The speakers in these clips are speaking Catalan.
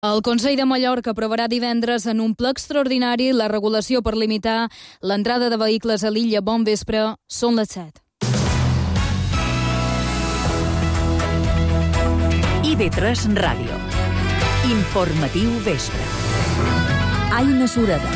El Consell de Mallorca aprovarà divendres en un ple extraordinari la regulació per limitar l'entrada de vehicles a l'illa. Bon vespre, són les 7. IB3 Ràdio. Informatiu vespre. Aina Sureda.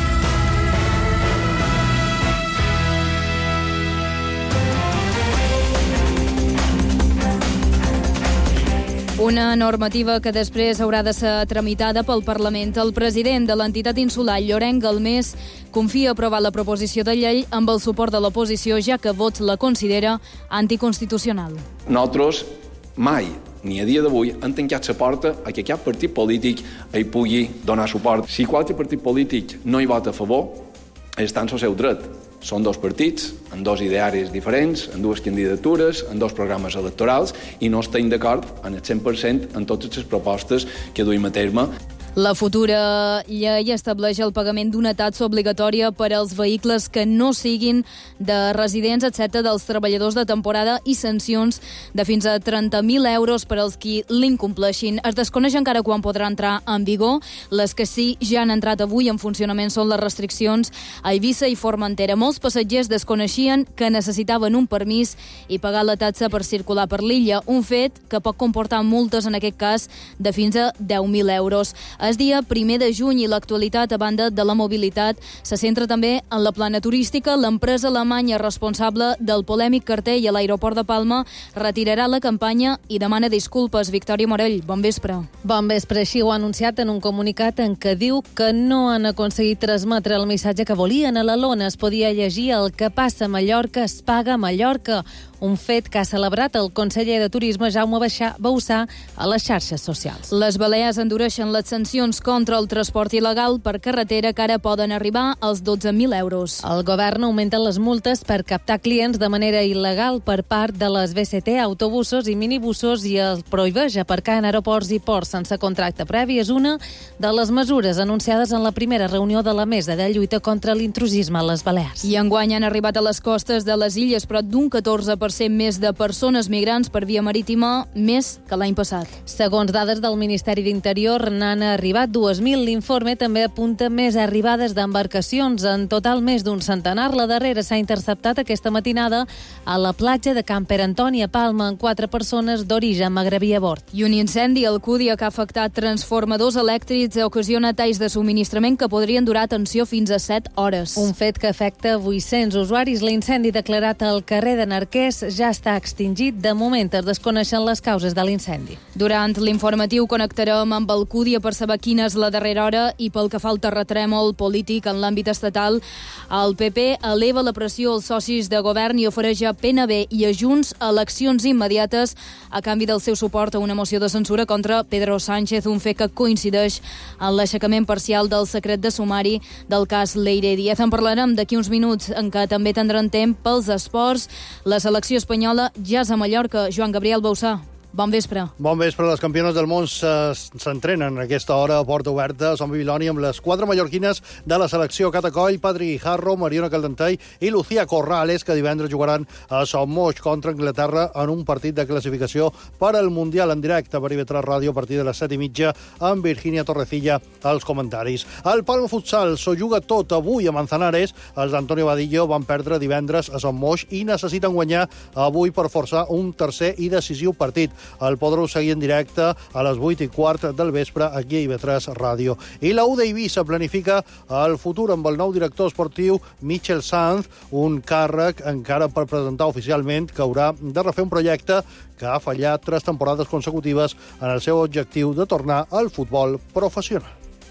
Una normativa que després haurà de ser tramitada pel Parlament. El president de l'entitat insular, Llorenç Galmés, confia aprovar la proposició de llei amb el suport de l'oposició, ja que Vox la considera anticonstitucional. Nosaltres mai, ni a dia d'avui, han tancat la porta a que cap partit polític hi pugui donar suport. Si qualsevol partit polític no hi vota a favor, està en el seu dret. Són dos partits, amb dos idearis diferents, amb dues candidatures, amb dos programes electorals, i no estem d'acord en el 100% en totes les propostes que duim a terme. La futura llei estableix el pagament d'una taxa obligatòria per als vehicles que no siguin de residents, excepte dels treballadors de temporada, i sancions de fins a 30.000 euros per als qui l'incompleixin. Es desconeix encara quan podrà entrar en vigor. Les que sí ja han entrat avui en funcionament són les restriccions a Eivissa i Formentera. Molts passatgers desconeixien que necessitaven un permís i pagar la taxa per circular per l'illa, un fet que pot comportar multes, en aquest cas, de fins a 10.000 euros. És dia 1 de juny i l'actualitat, a banda de la mobilitat, se centra també en la plana turística. L'empresa alemanya responsable del polèmic cartell a l'aeroport de Palma retirarà la campanya i demana disculpes. Victòria Morell, bon vespre. Bon vespre. Així ho ha anunciat en un comunicat en què diu que no han aconseguit transmetre el missatge que volien. A la lona es podia llegir: el que passa a Mallorca es paga a Mallorca. Un fet que ha celebrat el conseller de Turisme, Jaume Bauçà, a les xarxes socials. Les Balears endureixen les sancions contra el transport il·legal per carretera, que ara poden arribar als 12.000 euros. El govern augmenta les multes per captar clients de manera il·legal per part de les VCT, autobusos i minibussos, i el prohibeix aparcar en aeroports i ports sense contracte previ. És una de les mesures anunciades en la primera reunió de la Mesa de Lluita contra l'Intrusisme a les Balears. I enguany han arribat a les costes de les illes prop d'un 14% més de persones migrants per via marítima, més que l'any passat. Segons dades del Ministeri d'Interior, n'han arribat 2.000. L'informe també apunta més arribades d'embarcacions. En total, més d'un centenar. La darrera s'ha interceptat aquesta matinada a la platja de Can Pere Antoni, a Palma, amb 4 persones d'origen magrebí a bord. I un incendi a Alcúdia que ha afectat transformadors elèctrics ocasiona talls de subministrament que podrien durar, atenció, fins a 7 hores. Un fet que afecta 800 usuaris. L'incendi declarat al carrer de Narquès ja està extingit. De moment es desconeixen les causes de l'incendi. Durant l'informatiu connectarem amb Alcúdia per saber quina és la darrera hora, i pel que fa al terratrèmol polític en l'àmbit estatal, el PP eleva la pressió als socis de govern i ofereix a PNB i a Junts eleccions immediates a canvi del seu suport a una moció de censura contra Pedro Sánchez, un fet que coincideix en l'aixecament parcial del secret de sumari del cas Leire Díaz. En parlarem d'aquí uns minuts, en què també tindran temps pels esports. La selecció espanyola ja és a Mallorca. Joan Gabriel Bauçà, bon vespre. Bon vespre. Les campiones del món s'entrenen a aquesta hora a porta oberta a Sant Bibiloni amb les 4 mallorquines de la selecció: Cata Coll, Patri Guijarro, Mariona Caldentei i Lucía Corrales, que divendres jugaran a Son Moix contra Anglaterra en un partit de classificació per al Mundial, en directe per IB3 Ràdio a partir de les 7:30 amb Virginia Torrecilla als comentaris. El Palma Futsal s'ho juga tot avui a Manzanares. Els d'Antonio Vadillo van perdre divendres a Son Moix i necessiten guanyar avui per forçar un tercer i decisiu partit. El podreu seguir en directe a les 8:15 del vespre aquí a IB3 Ràdio. I la U d'Eivissa planifica el futur amb el nou director esportiu Michel Sanz, un càrrec encara per presentar oficialment, que haurà de refer un projecte que ha fallat 3 temporades consecutives en el seu objectiu de tornar al futbol professional.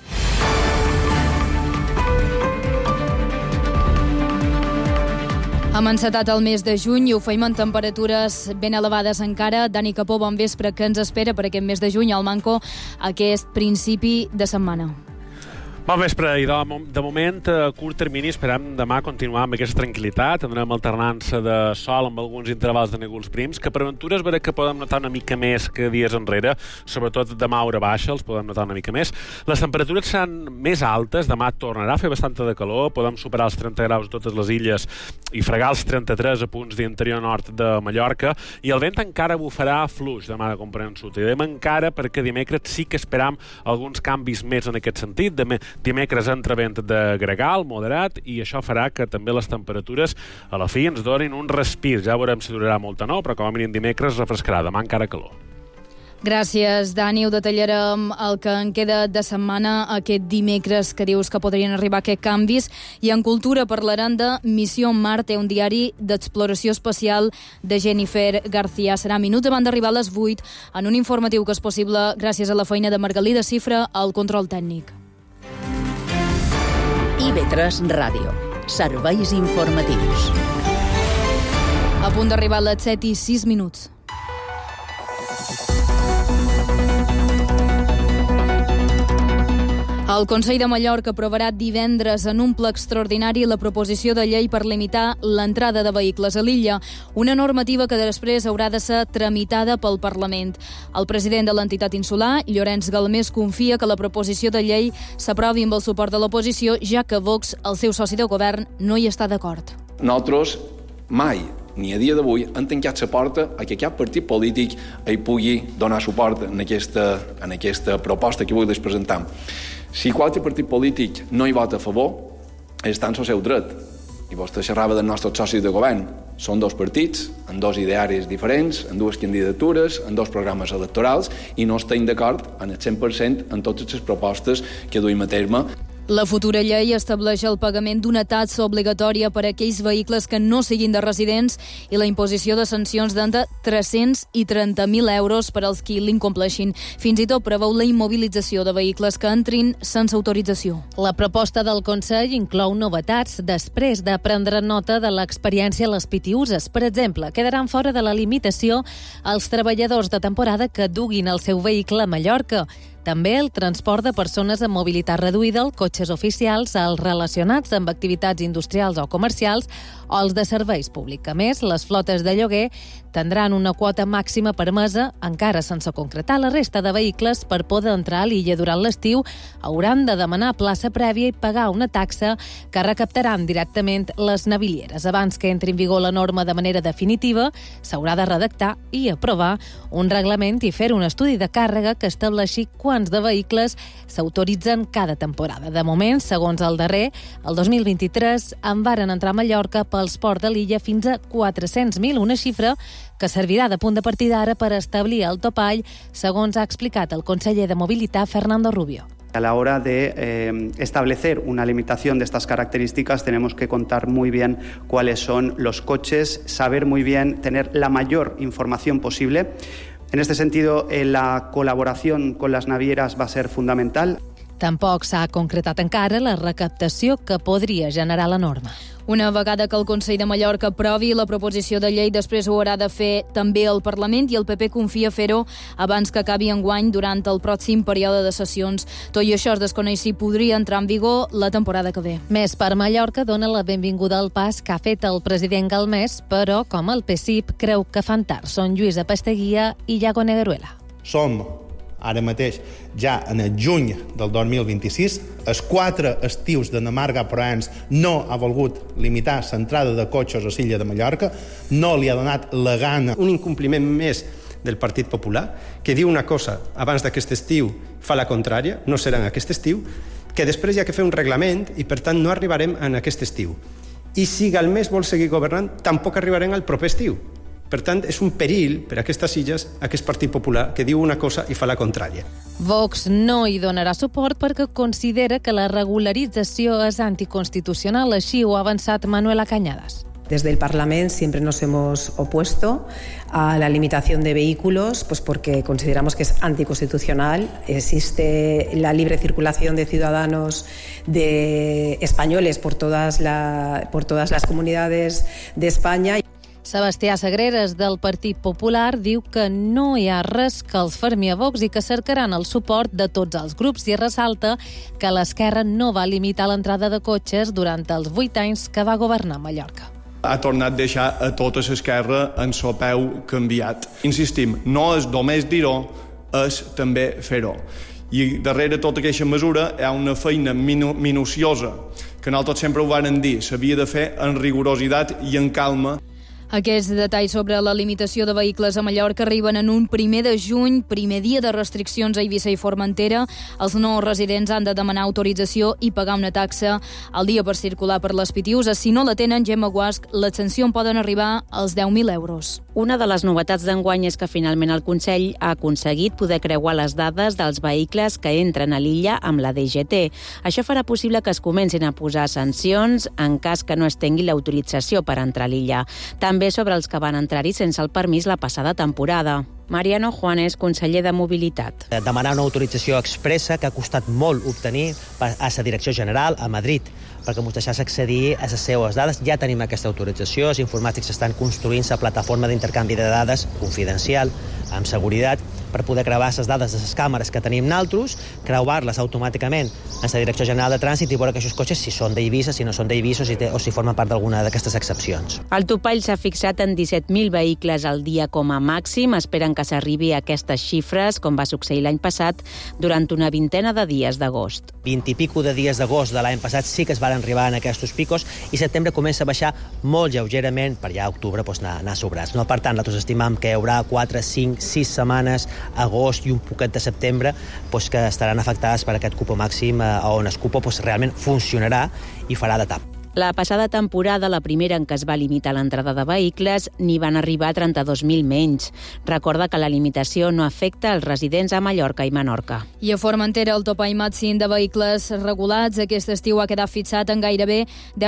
Hem encetat el mes de juny i ho feim en temperatures ben elevades encara. Dani Capó, bon vespre. Què ens espera per aquest mes de juny al Manco, aquest principi de setmana? Bon vespre, i de moment, a curt termini, esperem demà continuar amb aquesta tranquil·litat. Tindrem alternança de sol amb alguns intervals de núvols prims, que per aventura és vera que podem notar una mica més que dies enrere, sobretot demà a hora baixa, els podem notar una mica més. Les temperatures seran més altes, demà tornarà a fer bastanta de calor, podem superar els 30 graus a totes les illes i fregar els 33 a punts d'interior nord de Mallorca, i el vent encara bufarà fluix demà de component sud. I dèiem encara perquè dimecres sí que esperam alguns canvis més en aquest sentit. Dimecres entra vent de gregal, moderat, i això farà que també les temperatures a la fi ens donin un respir. Ja veurem si durarà molt o no, però com a mínim dimecres refrescarà, demà encara calor. Gràcies, Dani. Ho detallarem el que en queda de setmana aquest dimecres, que dius que podrien arribar aquests canvis. I en cultura parlarem de Missió Marte, un diari d'exploració espacial de Jennifer García. Serà minuts abans d'arribar a les 8 en un informatiu que és possible gràcies a la feina de Margalida Cifra al control tècnic. IB3 Ràdio. Serveis informatius. A punt d'arribar a les 7:06. El Consell de Mallorca aprovarà divendres en un ple extraordinari la proposició de llei per limitar l'entrada de vehicles a l'illa, una normativa que després haurà de ser tramitada pel Parlament. El president de l'entitat insular, Llorenç Galmés, confia que la proposició de llei s'aprovi amb el suport de l'oposició, ja que Vox, el seu soci de govern, no hi està d'acord. Nosaltres mai, ni a dia d'avui, han tancat la porta a que cap partit polític hi pugui donar suport en aquesta proposta que avui les presentem. Si qualsevol partit polític no hi vota a favor, està en el seu dret. I vostè xerrava dels nostres socis de govern. Són dos partits, amb dos idearis diferents, amb dues candidatures, amb dos programes electorals, i no estem d'acord en el 100% en totes les propostes que duim a terme. La futura llei estableix el pagament d'una taxa obligatòria per a aquells vehicles que no siguin de residents i la imposició de sancions d'entre 300 i 30.000 euros per als qui l'incompleixin. Fins i tot preveu la immobilització de vehicles que entrin sense autorització. La proposta del Consell inclou novetats després de prendre nota de l'experiència a les pitiuses. Per exemple, quedaran fora de la limitació els treballadors de temporada que duguin el seu vehicle a Mallorca. També el transport de persones amb mobilitat reduïda, els cotxes oficials, els relacionats amb activitats industrials o comercials o els de serveis públics. A més, les flotes de lloguer tindran una quota màxima permesa, encara sense concretar. La resta de vehicles, per poder entrar a l'illa durant l'estiu, hauran de demanar plaça prèvia i pagar una taxa que recaptaran directament les navilieres. Abans que entri en vigor la norma de manera definitiva, s'haurà de redactar i aprovar un reglament i fer un estudi de càrrega que estableixi quants de vehicles s'autoritzen cada temporada. De moment, segons el darrer, el 2023 en varen entrar a Mallorca pels ports de l'illa fins a 400.000, una xifra que servirà de punt de partida ara per establir el topall, segons ha explicat el conseller de Mobilitat, Fernando Rubio. A la hora de establecer una limitación de estas características tenemos que contar muy bien cuáles son los coches, saber muy bien, tener la mayor información posible. En este sentido, la colaboración con las navieras va a ser fundamental. Tampoc s'ha concretat encara la recaptació que podria generar la norma. Una vegada que el Consell de Mallorca aprovi la proposició de llei, després ho haurà de fer també el Parlament, i el PP confia fer-ho abans que acabi enguany durant el pròxim període de sessions. Tot i això, es desconeix si podria entrar en vigor la temporada que ve. Més per Mallorca dona la benvinguda al pas que ha fet el president Galmés, però, com el PSIP, creu que fan tard. Són Lluïsa Pasteguia i Iago Negueruela. Som ara mateix, ja en el juny del 2026, els 4 estius de Namarga Proens no ha volgut limitar l'entrada de cotxes a l'illa de Mallorca, no li ha donat la gana. Un incompliment més del Partit Popular, que diu una cosa abans d'aquest estiu, fa la contrària, no serà en aquest estiu, que després hi ha que fer un reglament i, per tant, no arribarem en aquest estiu. I si Galmés vol seguir governant, tampoc arribarem al proper estiu. Per tant, és un perill per a aquestes illes, aquest Partit Popular, que diu una cosa i fa la contrària. Vox no hi donarà suport perquè considera que la regularització és anticonstitucional, així ho ha avançat Manuela Cañadas. Desde el Parlamento siempre nos hemos opuesto a la limitación de vehículos, pues porque consideramos que es anticonstitucional. Existe la libre circulación de ciudadanos españoles por todas las comunidades de España. Sebastià Sagreras, del Partit Popular, diu que no hi ha res que els fermi a Vox i que cercaran el suport de tots els grups, i ressalta que l'Esquerra no va limitar l'entrada de cotxes durant els 8 anys que va governar Mallorca. Ha tornat a deixar a tota l'esquerra en so peu canviat. Insistim, no és només dir-ho, és també fer-ho. I darrere tota aquesta mesura hi ha una feina minuciosa que nosaltres sempre ho vàrem dir, s'havia de fer en rigorositat i en calma. Aquests detalls sobre la limitació de vehicles a Mallorca arriben en un 1 de juny, primer dia de restriccions a Eivissa i Formentera. Els nous residents han de demanar autorització i pagar una taxa al dia per circular per les Pitiuses. Si no la tenen, Gemma Guasc, les sancions poden arribar als 10.000 euros. Una de les novetats d'enguany és que finalment el Consell ha aconseguit poder creuar les dades dels vehicles que entren a l'illa amb la DGT. Això farà possible que es comencin a posar sancions en cas que no es tingui l'autorització per entrar a l'illa. També sobre els que van entrar-hi sense el permís la passada temporada. Mariano Juanes, conseller de Mobilitat. Demanar una autorització expressa que ha costat molt obtenir a la Direcció General a Madrid, perquè ens deixés accedir a les seues dades. Ja tenim aquesta autorització, els informàtics estan construint la plataforma d'intercanvi de dades confidencial, amb seguretat, per poder creuar les dades de les càmeres que tenim nosaltres, creuar-les automàticament en la Direcció General de Trànsit i veure que aquests cotxes si són d'Eivissa, si no són d'Eivissa o si formen part d'alguna d'aquestes excepcions. El topall s'ha fixat en 17.000 vehicles al dia com a màxim. Esperen que s'arribi a aquestes xifres, com va succeir l'any passat, durant una vintena de dies d'agost. 20 i pico de dies d'agost de l'any passat sí que es van arribar en aquests picos i setembre comença a baixar molt lleugerament per ja a octubre anar sobrats. Per tant, nosaltres estimam que hi haurà 4, 5, 6 setmanes, agost i un poquet de setembre, que estaran afectades per aquest cupo màxim on el cupo realment funcionarà i farà de tap. La passada temporada, la primera en què es va limitar l'entrada de vehicles, n'hi van arribar 32.000 menys. Recorda que la limitació no afecta els residents a Mallorca i Menorca. I a Formentera, el topall màxim de vehicles regulats aquest estiu ha quedat fixat en gairebé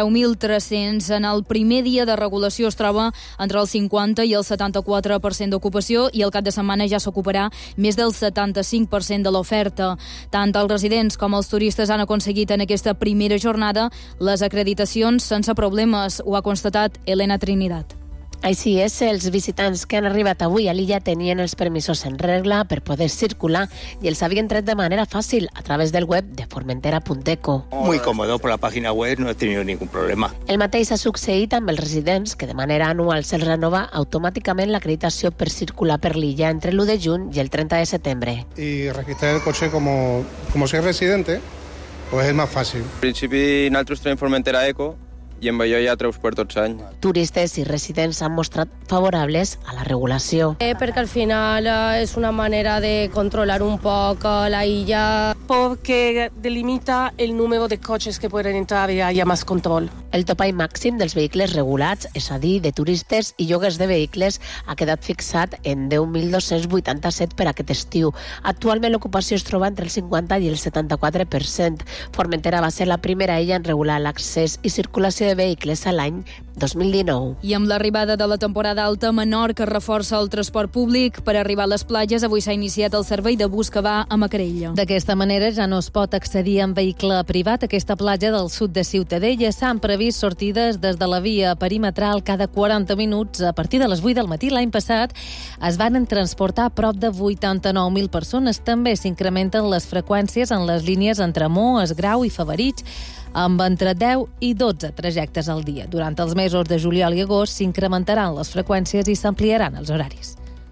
10.300. En el primer dia de regulació es troba entre el 50 i el 74% d'ocupació i el cap de setmana ja s'ocuparà més del 75% de l'oferta. Tant els residents com els turistes han aconseguit en aquesta primera jornada les acreditacions sense problemes, ho ha constatat Elena Trinidad. Així és, els visitants que han arribat avui a l'illa tenien els permisos en regla per poder circular i els havien tret de manera fàcil a través del web de formentera.eco. Muy cómodo, por la página web no he tenido ningún problema. El mateix ha succeït amb els residents, que de manera anual se'ls renova automàticament l'acreditació per circular per l'illa entre l'1 de juny i el 30 de setembre. Y registrar el coche como soy residente, pues es más fàcil. En principi, nosaltres tenim Formentera Eco i amb allò ja treus per tots anys. Turistes i residents s'han mostrat favorables a la regulació. Perquè al final és una manera de controlar un poc la illa. Porque delimita el número de coches que pueden entrar y haya más control. El topall màxim dels vehicles regulats, és a dir, de turistes i lloguers de vehicles, ha quedat fixat en 10.287 per aquest estiu. Actualment l'ocupació es troba entre el 50 i el 74%. Formentera va ser la primera illa en regular l'accés i circulació de vehicles a l'any 2019. I amb l'arribada de la temporada alta, Menorca reforça el transport públic. Per arribar a les platges, avui s'ha iniciat el servei de bus que va a Macarella. D'aquesta manera ja no es pot accedir en vehicle privat a aquesta platja del sud de Ciutadella. S'han previst sortides des de la via perimetral cada 40 minuts a partir de les 8 del matí. L'any passat es van transportar prop de 89.000 persones. També s'incrementen les freqüències en les línies entre Mo, Esgrau i Favarich, amb entre 10 i 12 trajectes al dia. Durant els mesos de juliol i agost s'incrementaran les freqüències i s'ampliaran els horaris.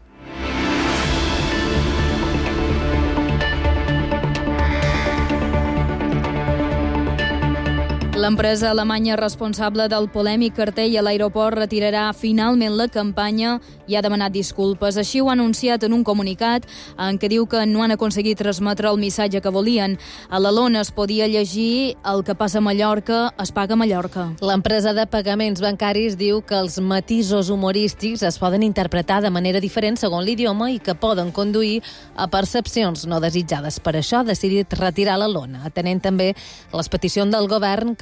L'empresa alemanya responsable del polèmic cartell a l'aeroport retirarà finalment la campanya i ha demanat disculpes. Així ho ha anunciat en un comunicat en què diu que no han aconseguit transmetre el missatge que volien. A la lona es podia llegir el que passa a Mallorca es paga a Mallorca. L'empresa de pagaments bancaris diu que els matisos humorístics es poden interpretar de manera diferent segons l'idioma i que poden conduir a percepcions no desitjades. Per això ha decidit retirar la lona, atenent també les peticions del govern que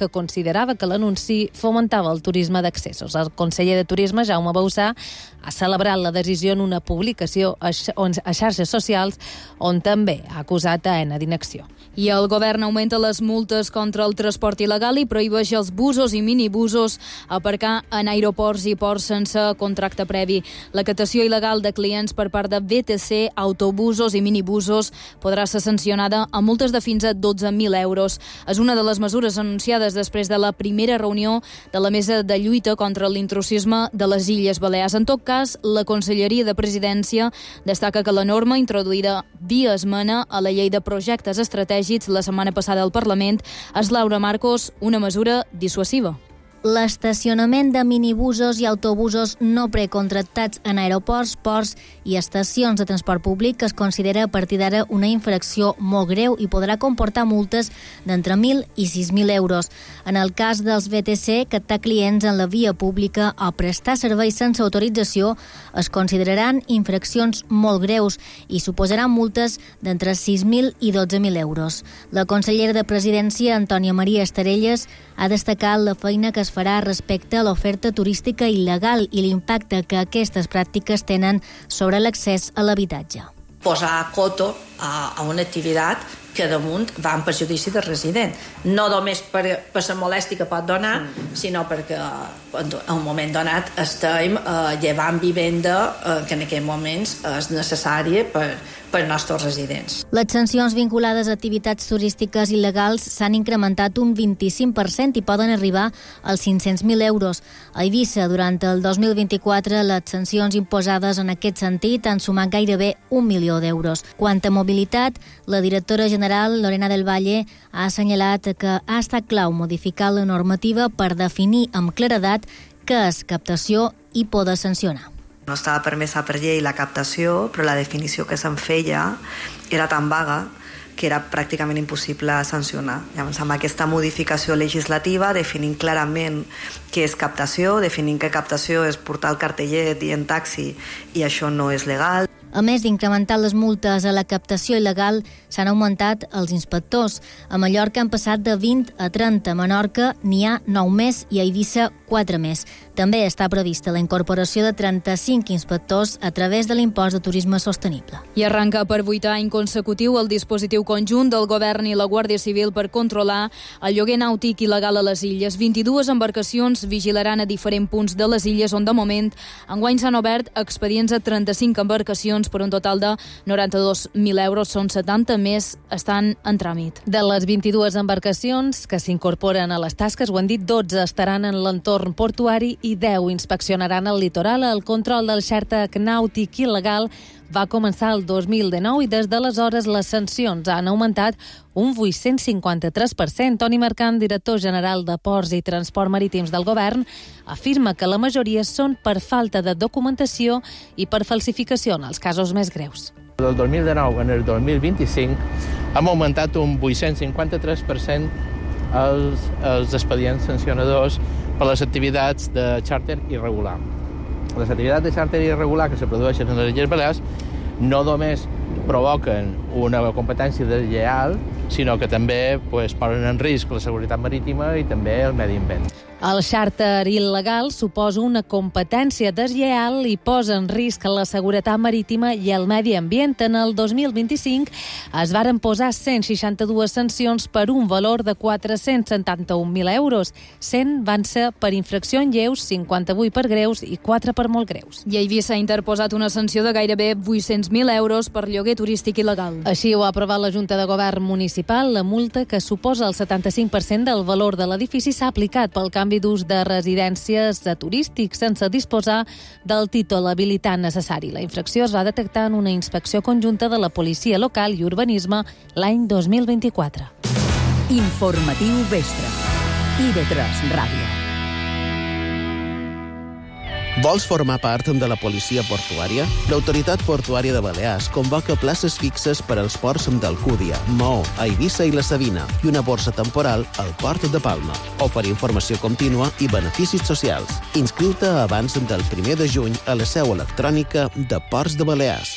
que considerava que l'anunci fomentava el turisme d'accessos. El conseller de Turisme, Jaume Bausà, ha celebrat la decisió en una publicació a xarxes socials on també ha acusat a Aena d'inacció. I el govern augmenta les multes contra el transport il·legal i prohibeix els busos i minibusos aparcar en aeroports i ports sense contracte previ. La captació il·legal de clients per part de VTC, autobusos i minibusos podrà ser sancionada amb multes de fins a 12.000 euros. És una de les mesures anunciades després de la primera reunió de la Mesa de Lluita contra l'intrusisme de les Illes Balears. En tot cas, la Conselleria de Presidència destaca que la norma introduïda via esmena a la llei de projectes estratègics la setmana passada al Parlament és, Laura Marcos, una mesura dissuasiva. L'estacionament de minibusos i autobusos no precontractats en aeroports, ports i estacions de transport públic es considera a partir d'ara una infracció molt greu i podrà comportar multes d'entre 1.000 i 6.000 euros. En el cas dels VTC, captar clients en la via pública o prestar serveis sense autorització es consideraran infraccions molt greus i suposaran multes d'entre 6.000 i 12.000 euros. La consellera de Presidència, Antònia Maria Estarelles, ha destacat la feina que es farà respecte a l'oferta turística il·legal i l'impacte que aquestes pràctiques tenen sobre l'accés a l'habitatge. Posar coto a una activitat que damunt va en perjudici del resident. No només per la molèstia que pot donar, sinó perquè en un moment donat estem llevant vivenda que en aquests moments és necessària per als nostres residents. Les sancions vinculades a activitats turístiques il·legals s'han incrementat un 25% i poden arribar als 500.000 euros. A Eivissa, durant el 2024, les sancions imposades en aquest sentit han sumat gairebé 1 milió d'euros. Quant a mobilitat, la directora general, Lorena del Valle, ha assenyalat que ha estat clau modificar la normativa per definir amb claredat què és captació i poder sancionar. No estava permesa per llei la captació, però la definició que se'n feia era tan vaga que era pràcticament impossible sancionar. Llavors, amb aquesta modificació legislativa, definint clarament què és captació, definint que captació és portar el cartellet i en taxi i això no és legal. A més d'incrementar les multes a la captació il·legal, s'han augmentat els inspectors. A Mallorca han passat de 20 a 30, a Menorca n'hi ha 9 més i a Eivissa 4 més. També està prevista la incorporació de 35 inspectors a través de l'impost de turisme sostenible. I arranca per 8 anys consecutiu el dispositiu conjunt del Govern i la Guàrdia Civil per controlar el lloguer nàutic il·legal a les illes. 22 embarcacions vigilaran a diferents punts de les illes on, de moment, enguany s'han obert expedients a 35 embarcacions per un total de 92.000 euros. Són 70 més, estan en tràmit. De les 22 embarcacions que s'incorporen a les tasques, ho han dit, 12 estaran en l'entorn portuari i 10 inspeccionaran el litoral. El control del xàrter nàutic il·legal va començar el 2019 i des d'aleshores les sancions han augmentat un 853%. Toni Mercant, director general de Ports i Transport Marítims del Govern, afirma que la majoria són per falta de documentació i per falsificació en els casos més greus. Del 2019 en el 2025 hem augmentat un 853% els expedients sancionadors per les activitats de xàrter irregular. Les activitats de xàrter irregular que se produeixen a les Illes Balears no només provoquen una competència deslleial, sinó que també posen en risc la seguretat marítima i també el medi ambient. El xàrter il·legal suposa una competència deslleial i posa en risc la seguretat marítima i el medi ambient. En el 2025 es varen posar 162 sancions per un valor de 471.000 euros. 100 van ser per infraccions lleus, 58 per greus i 4 per molt greus. I a Eivissa s'ha interposat una sanció de gairebé 800.000 euros per lloguer turístic il·legal. Així ho ha aprovat la Junta de Govern Municipal. La multa, que suposa el 75% del valor de l'edifici, s'ha aplicat pel canvi d'ús de residències turístics sense disposar del títol habilitant necessari. La infracció es va detectar en una inspecció conjunta de la Policia Local i Urbanisme l'any 2024. Informatiu Vespre. IB3 Ràdio. Vols formar part de la policia portuària? L'Autoritat Portuària de Balears convoca places fixes per als ports d'Alcúdia, Maó, Eivissa i la Sabina i una borsa temporal al Port de Palma. Oferir informació contínua i beneficis socials. Inscriu-te abans del 1 de juny a la seu electrònica de Ports de Balears.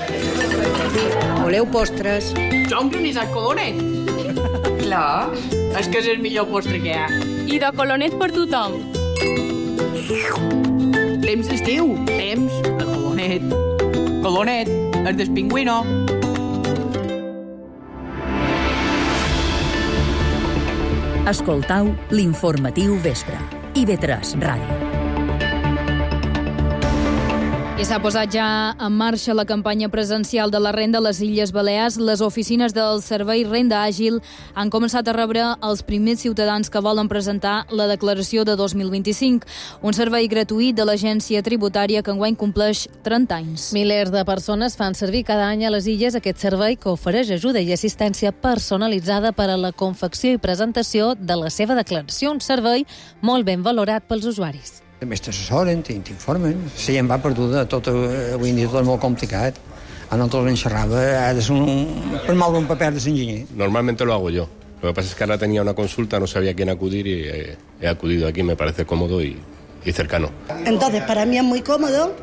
Voleu postres? Jo un granissat coloret. Clar. És que és el millor postre que hi ha. I de colonet per tothom. Temps d'estiu, temps de colonet. Colonet, el del pingüino. Escoltau l'informatiu vespre. IB3 Ràdio. I s'ha posat ja en marxa la campanya presencial de la renda a les Illes Balears. Les oficines del Servei Renda Àgil han començat a rebre els primers ciutadans que volen presentar la declaració de 2025, un servei gratuït de l'Agència Tributària que enguany compleix 30 anys. Milers de persones fan servir cada any a les Illes aquest servei que ofereix ajuda i assistència personalitzada per a la confecció i presentació de la seva declaració, un servei molt ben valorat pels usuaris. També t'assessoren, t'informen. La gent va perduda, avui en dia tot és molt complicat. A nosaltres en xerrava, per mal d'un paper de l'enginyer. Normalmente lo hago yo. Lo que pasa es que ahora tenía una consulta, no sabía a quién acudir y he acudido aquí, me parece cómodo y cercano. Entonces, para mí es muy cómodo.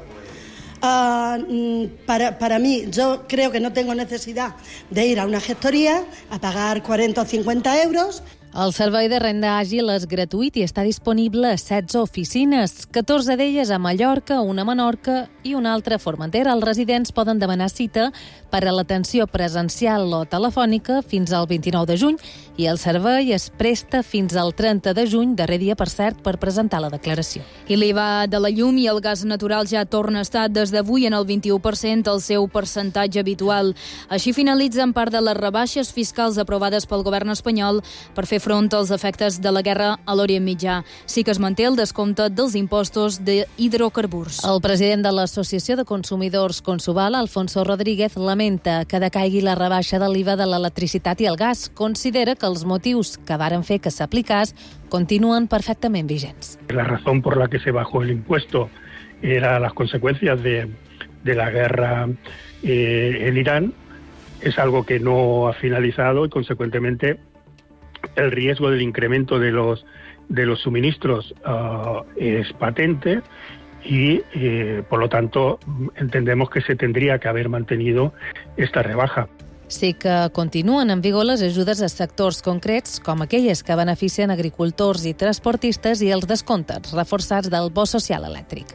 Para mí, yo creo que no tengo necesidad de ir a una gestoría a pagar 40 o 50 euros. El servei de renda àgil és gratuït i està disponible a 16 oficines, 14 d'elles a Mallorca, una a Menorca i una altra a Formentera. Els residents poden demanar cita per a l'atenció presencial o telefònica fins al 29 de juny i el servei es presta fins al 30 de juny, darrer dia, per cert, per presentar la declaració. I l'IVA de la llum i el gas natural ja torna a estar des d'avui en el 21%, el seu percentatge habitual. Així finalitzen part de les rebaixes fiscals aprovades pel govern espanyol per fer front als efectes de la guerra a l'Orient Mitjà. Sí que es manté el descompte dels impostos d'hidrocarburs. El president de l'Associació de Consumidors Consuval, Alfonso Rodríguez, lamenta que decaigui la rebaixa de l'IVA de l'electricitat i el gas. Considera que els motius que varen fer que s'aplicàs continuen perfectament vigents. La razón por la que se bajó el impuesto era las consecuencias de la guerra en Irán. Es algo que no ha finalizado y, consecuentemente, el riesgo del incremento de los suministros es patente y, por lo tanto, entendemos que se tendría que haber mantenido esta rebaja. Sí que continuen en vigor les ajudes a sectors concrets, com aquelles que beneficien agricultors i transportistes, i els descomptes reforçats del bo social elèctric.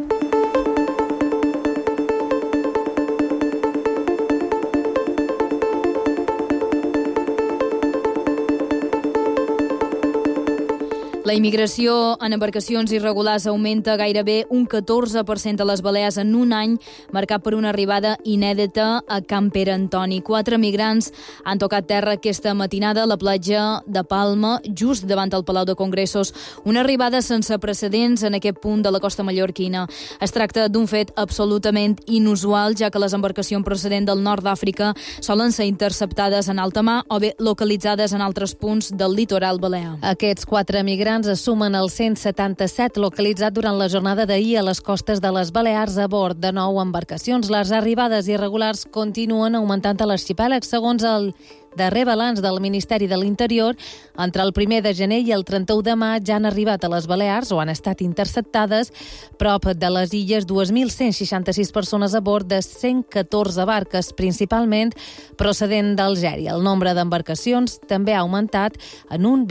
La immigració en embarcacions irregulars augmenta gairebé un 14% a les Balears en un any, marcat per una arribada inèdita a Camp Pere Antoni. 4 migrants han tocat terra aquesta matinada a la platja de Palma, just davant el Palau de Congressos. Una arribada sense precedents en aquest punt de la costa mallorquina. Es tracta d'un fet absolutament inusual, ja que les embarcacions procedents del nord d'Àfrica solen ser interceptades en alta mar o bé localitzades en altres punts del litoral balear. Aquests 4 migrants es sumen als 177 localitzats durant la jornada d'ahir a les costes de les Balears a bord de 9 embarcacions. Les arribades irregulars continuen augmentant a l'arxipèlag, segons el darrer balanç del Ministeri de l'Interior. Entre el 1 de gener i el 31 de maig ja han arribat a les Balears o han estat interceptades prop de les illes 2.166 persones a bord de 114 barques, principalment procedent d'Algèria. El nombre d'embarcacions també ha augmentat en un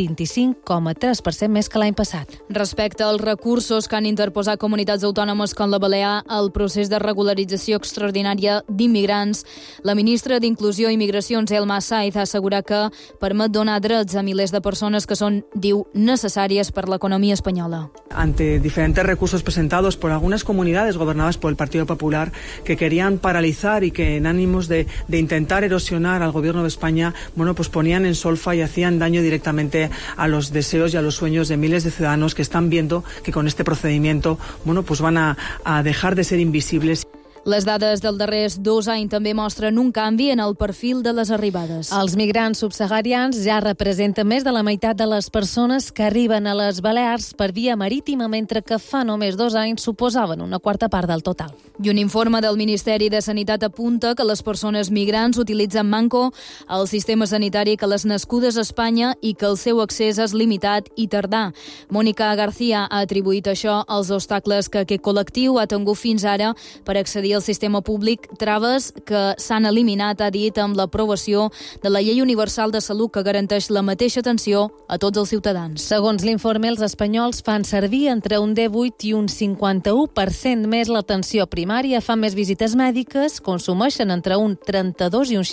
25,3% més que l'any passat. Respecte als recursos que han interposat comunitats autònomes com la Balear al procés de regularització extraordinària d'immigrants, la ministra d'Inclusió i Migracions, Elma Saiz, ha assegurat que permet donar drets a milers de persones que son, diu, necesàries per l'economía espanyola. Ante diferentes recursos presentados por algunas comunidades gobernadas por el Partido Popular que querían paralizar y que en ánimos de intentar erosionar al gobierno de España, pues ponían en solfa y hacían daño directamente a los deseos y a los sueños de miles de ciudadanos que están viendo que con este procedimiento, pues van a dejar de ser invisibles. Les dades dels darrers 2 anys també mostren un canvi en el perfil de les arribades. Els migrants subsaharians ja representen més de la meitat de les persones que arriben a les Balears per via marítima, mentre que fa només 2 anys suposaven una quarta part del total. I un informe del Ministeri de Sanitat apunta que les persones migrants utilitzen manco el sistema sanitari que les nascudes a Espanya i que el seu accés és limitat i tardà. Mònica García ha atribuït això als obstacles que aquest col·lectiu ha tingut fins ara per accedir al sistema públic, traves que s'han eliminat, ha dit, amb l'aprovació de la Llei Universal de Salut que garanteix la mateixa atenció a tots els ciutadans. Segons l'informe, els espanyols fan servir entre un 18 i un 51% més l'atenció primària, fan més visites mèdiques, consumeixen entre un 32 i un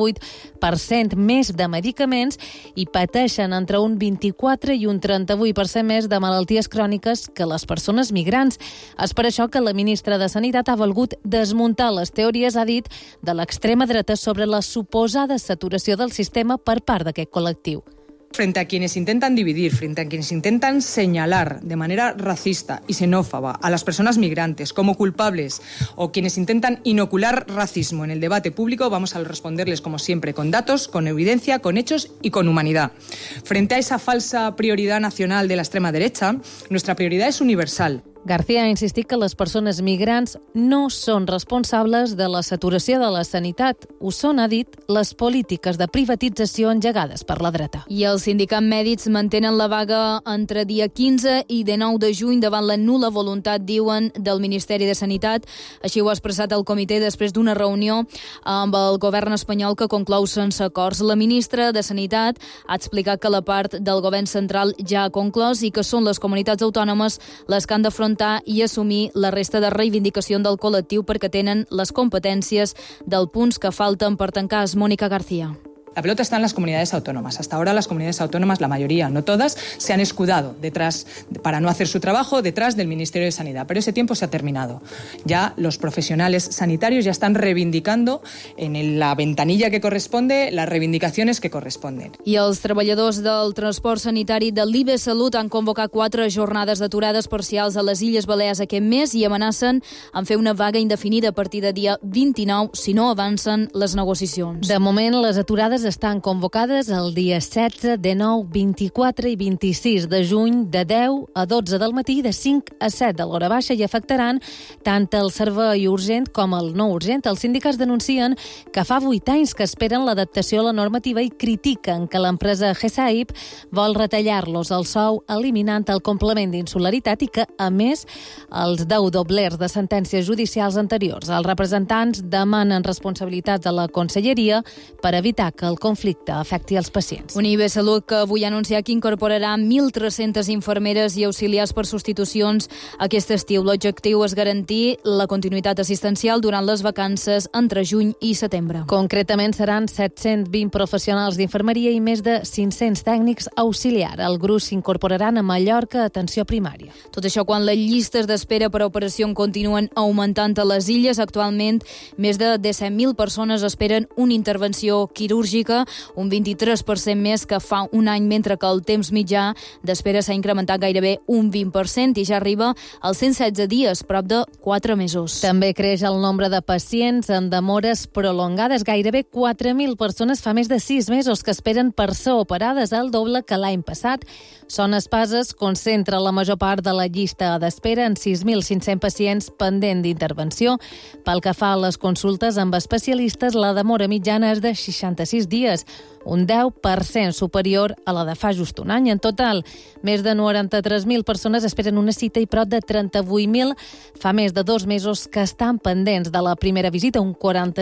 68% més de medicaments i pateixen entre un 24 i un 38% més de malalties cròniques que les persones migrants. És per això que la ministra de Sanitat ha volgut desmuntar les teories, ha dit, de l'extrema dreta sobre la suposada saturació del sistema per part d'aquest col·lectiu. Frente a quienes intentan dividir, frente a quienes intentan señalar de manera racista y xenófoba a las personas migrantes como culpables o quienes intentan inocular racismo en el debate público, vamos a responderles como siempre con datos, con evidencia, con hechos y con humanidad. Frente a esa falsa prioridad nacional de la extrema derecha, nuestra prioridad es universal. García ha insistit que les persones migrants no són responsables de la saturació de la sanitat. Ho són, ha dit, les polítiques de privatització engegades per la dreta. I els sindicats mèdics mantenen la vaga entre dia 15 i 19 de juny davant la nul·la voluntat, diuen, del Ministeri de Sanitat. Així ho ha expressat el comitè després d'una reunió amb el govern espanyol que conclou sense acords. La ministra de Sanitat ha explicat que la part del govern central ja ha conclòs i que són les comunitats autònomes les que han d'afrontar i assumir la resta de reivindicació del col·lectiu perquè tenen les competències dels punts que falten per tancar. Mónica García. La pelota está en las comunidades autónomas. Hasta ahora las comunidades autónomas, la mayoría, no todas, se han escudado detrás, para no hacer su trabajo, detrás del Ministerio de Sanidad. Pero ese tiempo se ha terminado. Ya los profesionales sanitarios ya están reivindicando en la ventanilla que corresponde las reivindicaciones que corresponden. I els treballadors del transport sanitari de l'IBE Salut han convocat 4 jornades d'aturades parcials a les Illes Balears aquest mes i amenacen en fer una vaga indefinida a partir de dia 29 si no avancen les negociacions. De moment, les aturades estan convocades el dia 16, 19, 24 i 26 de juny de 10 a 12 del matí i de 5 a 7 de l'hora baixa i afectaran tant el servei urgent com el no urgent. Els sindicats denuncien que fa 8 anys que esperen l'adaptació a la normativa i critiquen que l'empresa GESAIP vol retallar-los el sou eliminant el complement d'insularitat i que, a més, els 10 doblers de sentències judicials anteriors. Els representants demanen responsabilitats a la Conselleria per evitar que el conflicte afecti els pacients. Un IBE Salut que avui ha anunciat que incorporarà 1.300 infermeres i auxiliars per substitucions aquest estiu. L'objectiu és garantir la continuïtat assistencial durant les vacances entre juny i setembre. Concretament seran 720 professionals d'infermeria i més de 500 tècnics auxiliar. El gruix s'incorporaran a Mallorca, atenció primària. Tot això quan les llistes d'espera per a operació continuen augmentant a les illes. Actualment, més de 17.000 persones esperen una intervenció quirúrgica, un 23% més que fa un any, mentre que el temps mitjà d'espera s'ha incrementat gairebé un 20% i ja arriba als 116 dies, prop de 4 mesos. També creix el nombre de pacients en demores prolongades. Gairebé 4.000 persones fa més de 6 mesos que esperen per ser operades, el doble que l'any passat. Son Espases concentra la major part de la llista d'espera en 6.500 pacients pendent d'intervenció. Pel que fa a les consultes amb especialistes, la demora mitjana és de 66 dies, un 10% superior a la de fa just un any. En total, més de 93.000 persones esperen una cita i prop de 38.000 fa més de 2 mesos que estan pendents de la primera visita, un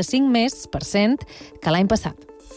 45% que l'any passat.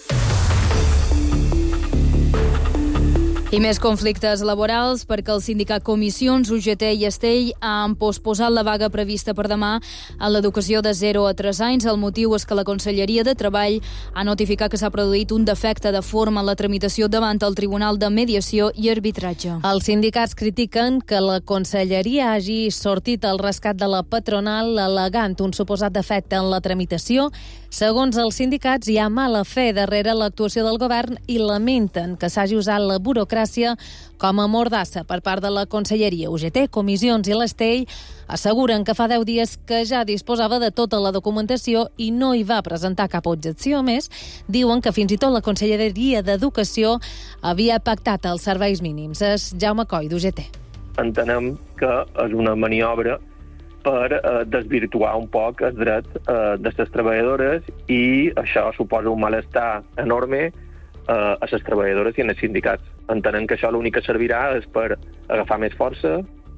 I més conflictes laborals perquè el sindicat Comissions, UGT i Estell han posposat la vaga prevista per demà a l'educació de 0 a 3 anys. El motiu és que la Conselleria de Treball ha notificat que s'ha produït un defecte de forma en la tramitació davant el Tribunal de Mediació i Arbitratge. Els sindicats critiquen que la Conselleria hagi sortit al rescat de la patronal al·legant un suposat defecte en la tramitació. Segons els sindicats, hi ha mala fe darrere l'actuació del govern i lamenten que s'hagi usat la burocràcia com a mordassa per part de la Conselleria. UGT, Comissions i l'Estell asseguren que fa 10 dies que ja disposava de tota la documentació i no hi va presentar cap objecció. A més, diuen que fins i tot la Conselleria d'Educació havia pactat els serveis mínims. És Jaume Coll, d'UGT. Entenem que és una maniobra per desvirtuar un poc els drets de les treballadores i això suposa un malestar enorme a les treballadores i en els sindicats. Entenem que això l'únic que servirà és per agafar més força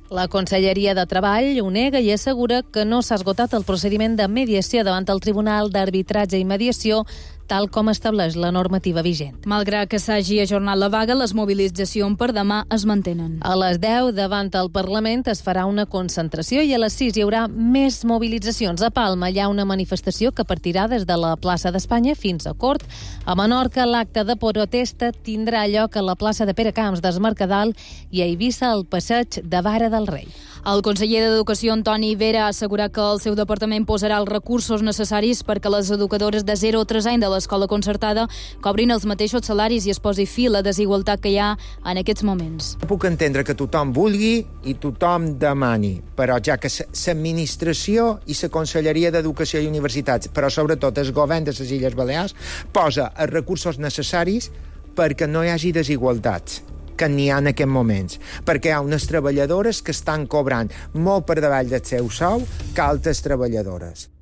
La Conselleria de Treball ho nega i assegura que no s'ha esgotat el procediment de mediació davant el Tribunal d'Arbitratge i Mediació, tal com estableix la normativa vigent. Malgrat que s'hagi ajornat la vaga, les mobilitzacions per demà es mantenen. A les 10, davant el Parlament, es farà una concentració i a les 6 hi haurà més mobilitzacions. A Palma hi ha una manifestació que partirà des de la plaça d'Espanya fins a Cort. A Menorca, l'acte de protesta tindrà lloc a la plaça de Peracamps d'Es Mercadal i a Eivissa al passeig de Vara del Rei. El conseller d'Educació, Antoni Vera, ha assegurat que el seu departament posarà els recursos necessaris perquè les educadores de 0 a 3 anys de l'escola concertada cobrin els mateixos salaris i es posi fi a la desigualtat que hi ha en aquests moments. Puc entendre que tothom vulgui i tothom demani, però ja que l'administració i la Conselleria d'Educació i Universitats, però sobretot el govern de les Illes Balears, posa els recursos necessaris perquè no hi hagi desigualtats que n'hi ha en aquests moments, perquè hi ha unes treballadores que estan cobrant molt per davall del seu sou que altres treballadores.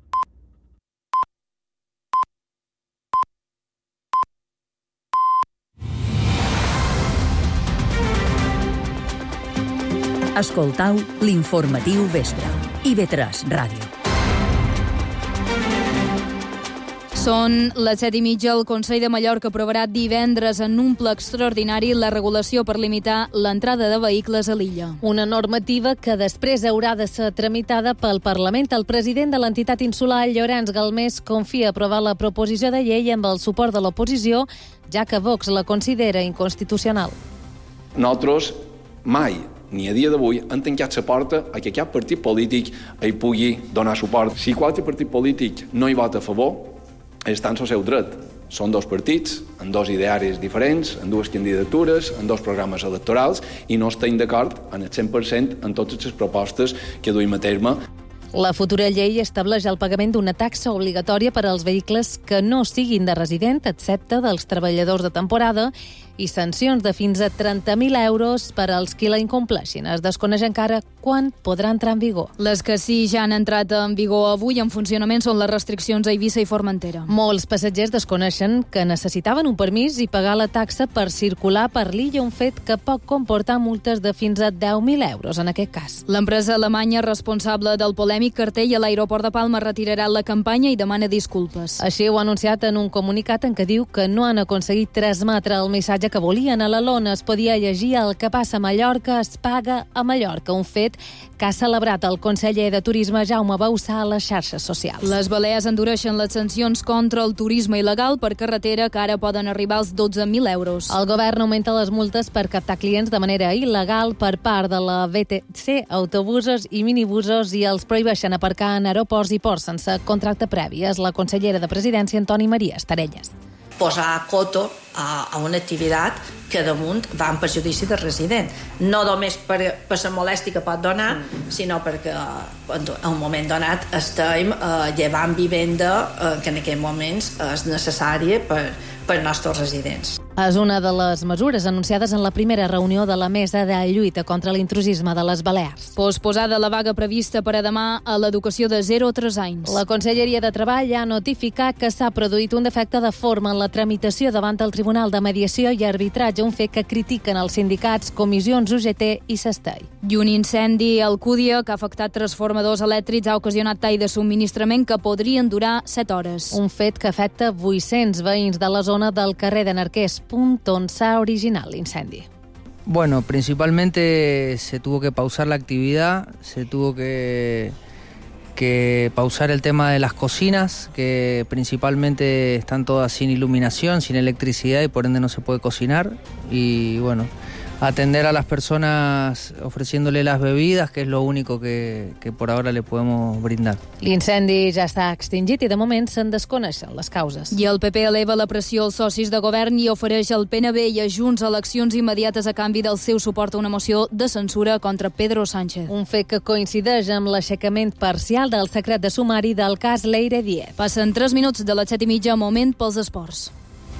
Escoltau l'informatiu vespre. IB3 Ràdio. Són les 7:30. El Consell de Mallorca aprovarà divendres en un ple extraordinari la regulació per limitar l'entrada de vehicles a l'illa. Una normativa que després haurà de ser tramitada pel Parlament. El president de l'entitat insular, Llorenç Galmés, confia aprovar la proposició de llei amb el suport de l'oposició, ja que Vox la considera inconstitucional. Nosaltres mai, ni a dia d'avui, han tancat la porta a que cap partit polític hi pugui donar suport. Si qualsevol partit polític no hi vota a favor, està en el seu dret. Són dos partits, amb dos idearis diferents, amb dues candidatures, amb dos programes electorals, i no estem d'acord en el 100% en totes les propostes que duim a terme. La futura llei estableix el pagament d'una taxa obligatòria per als vehicles que no siguin de resident, excepte dels treballadors de temporada, i sancions de fins a 30.000 euros per als qui la incompleixin. Es desconeix encara quan podrà entrar en vigor. Les que sí ja han entrat en vigor avui en funcionament són les restriccions a Eivissa i Formentera. Molts passatgers desconeixen que necessitaven un permís i pagar la taxa per circular per l'illa, un fet que pot comportar multes de fins a 10.000 euros en aquest cas. L'empresa alemanya responsable del polèmic cartell a l'aeroport de Palma retirarà la campanya i demana disculpes. Així ho ha anunciat en un comunicat en què diu que no han aconseguit transmetre el missatge que volien. A la lona es podia llegir: el que passa a Mallorca es paga a Mallorca, un fet que ha celebrat el conseller de Turisme Jaume Bauçà a les xarxes socials. Les Balears endureixen les sancions contra el turisme il·legal per carretera, que ara poden arribar als 12.000 euros. El govern augmenta les multes per captar clients de manera il·legal per part de la VTC, autobusos i minibusos, i els prohibeixen aparcar en aeroports i ports sense contracte previ. És la consellera de Presidència, Antoni Maria Estarelles. Posar coto a una activitat que damunt va en perjudici del resident. No només per la molèstia que pot donar, sinó perquè en un moment donat estem llevant vivenda que en aquests moments és necessària per als nostres residents. És una de les mesures anunciades en la primera reunió de la Mesa de Lluita contra l'intrusisme de les Balears. Posposada la vaga prevista per a demà a l'educació de 0 a 3 anys. La Conselleria de Treball ha notificat que s'ha produït un defecte de forma en la tramitació davant el Tribunal de Mediació i Arbitratge, un fet que critiquen els sindicats, comissions UGT i Sestei. I un incendi a Alcúdia que ha afectat transformadors elèctrics ha ocasionat tall de subministrament que podrien durar 7 hores. Un fet que afecta 800 veïns de la zona del carrer de Narqués, punt on s'ha originat l'incendi. Bueno, principalmente se tuvo que pausar la actividad, se tuvo que pausar el tema de las cocinas, que principalmente están todas sin iluminación, sin electricidad, y por ende no se puede cocinar. Y bueno, atender a las personas ofreciéndole las bebidas, que es lo único que por ahora le podemos brindar. L'incendi ja està extingit i de moment se'n desconeixen les causes. I el PP eleva la pressió als socis de govern i ofereix al PNB i a Junts eleccions immediates a canvi del seu suport a una moció de censura contra Pedro Sánchez. Un fet que coincideix amb l'aixecament parcial del secret de sumari del cas Leire Díez. Passen 3 minuts de les 7:30, moment pels esports.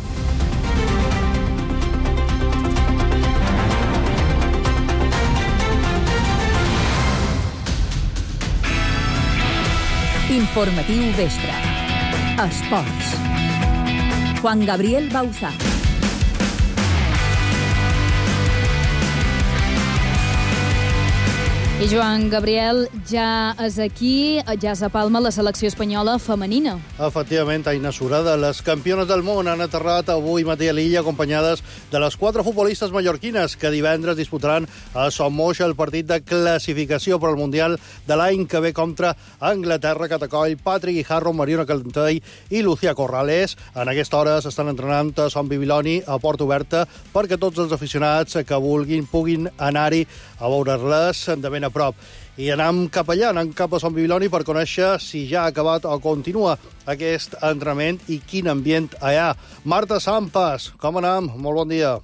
Informatiu vespre. Esports. Juan Gabriel Bauzá. I Joan Gabriel, ja és aquí, ja és a Palma la selecció espanyola femenina. Efectivament, Aina Surada, les campiones del món han aterrat avui matí a l'illa acompanyades de les 4 futbolistes mallorquines que divendres disputaran a Sommoix el partit de classificació per al Mundial de l'any que ve contra Anglaterra, Catacoll, Patrick Guijarro, Mariona Caldentey i Lucía Corrales. En aquesta hora s'estan entrenant a Son Bibiloni a Porta Oberta perquè tots els aficionats que vulguin puguin anar-hi a veure-les de ben a prop. I anem cap allà, anem cap a Son Bibiloni per conèixer si ja ha acabat o continua aquest entrenament i quin ambient allà. Marta Sampas, com anem? Molt bon dia.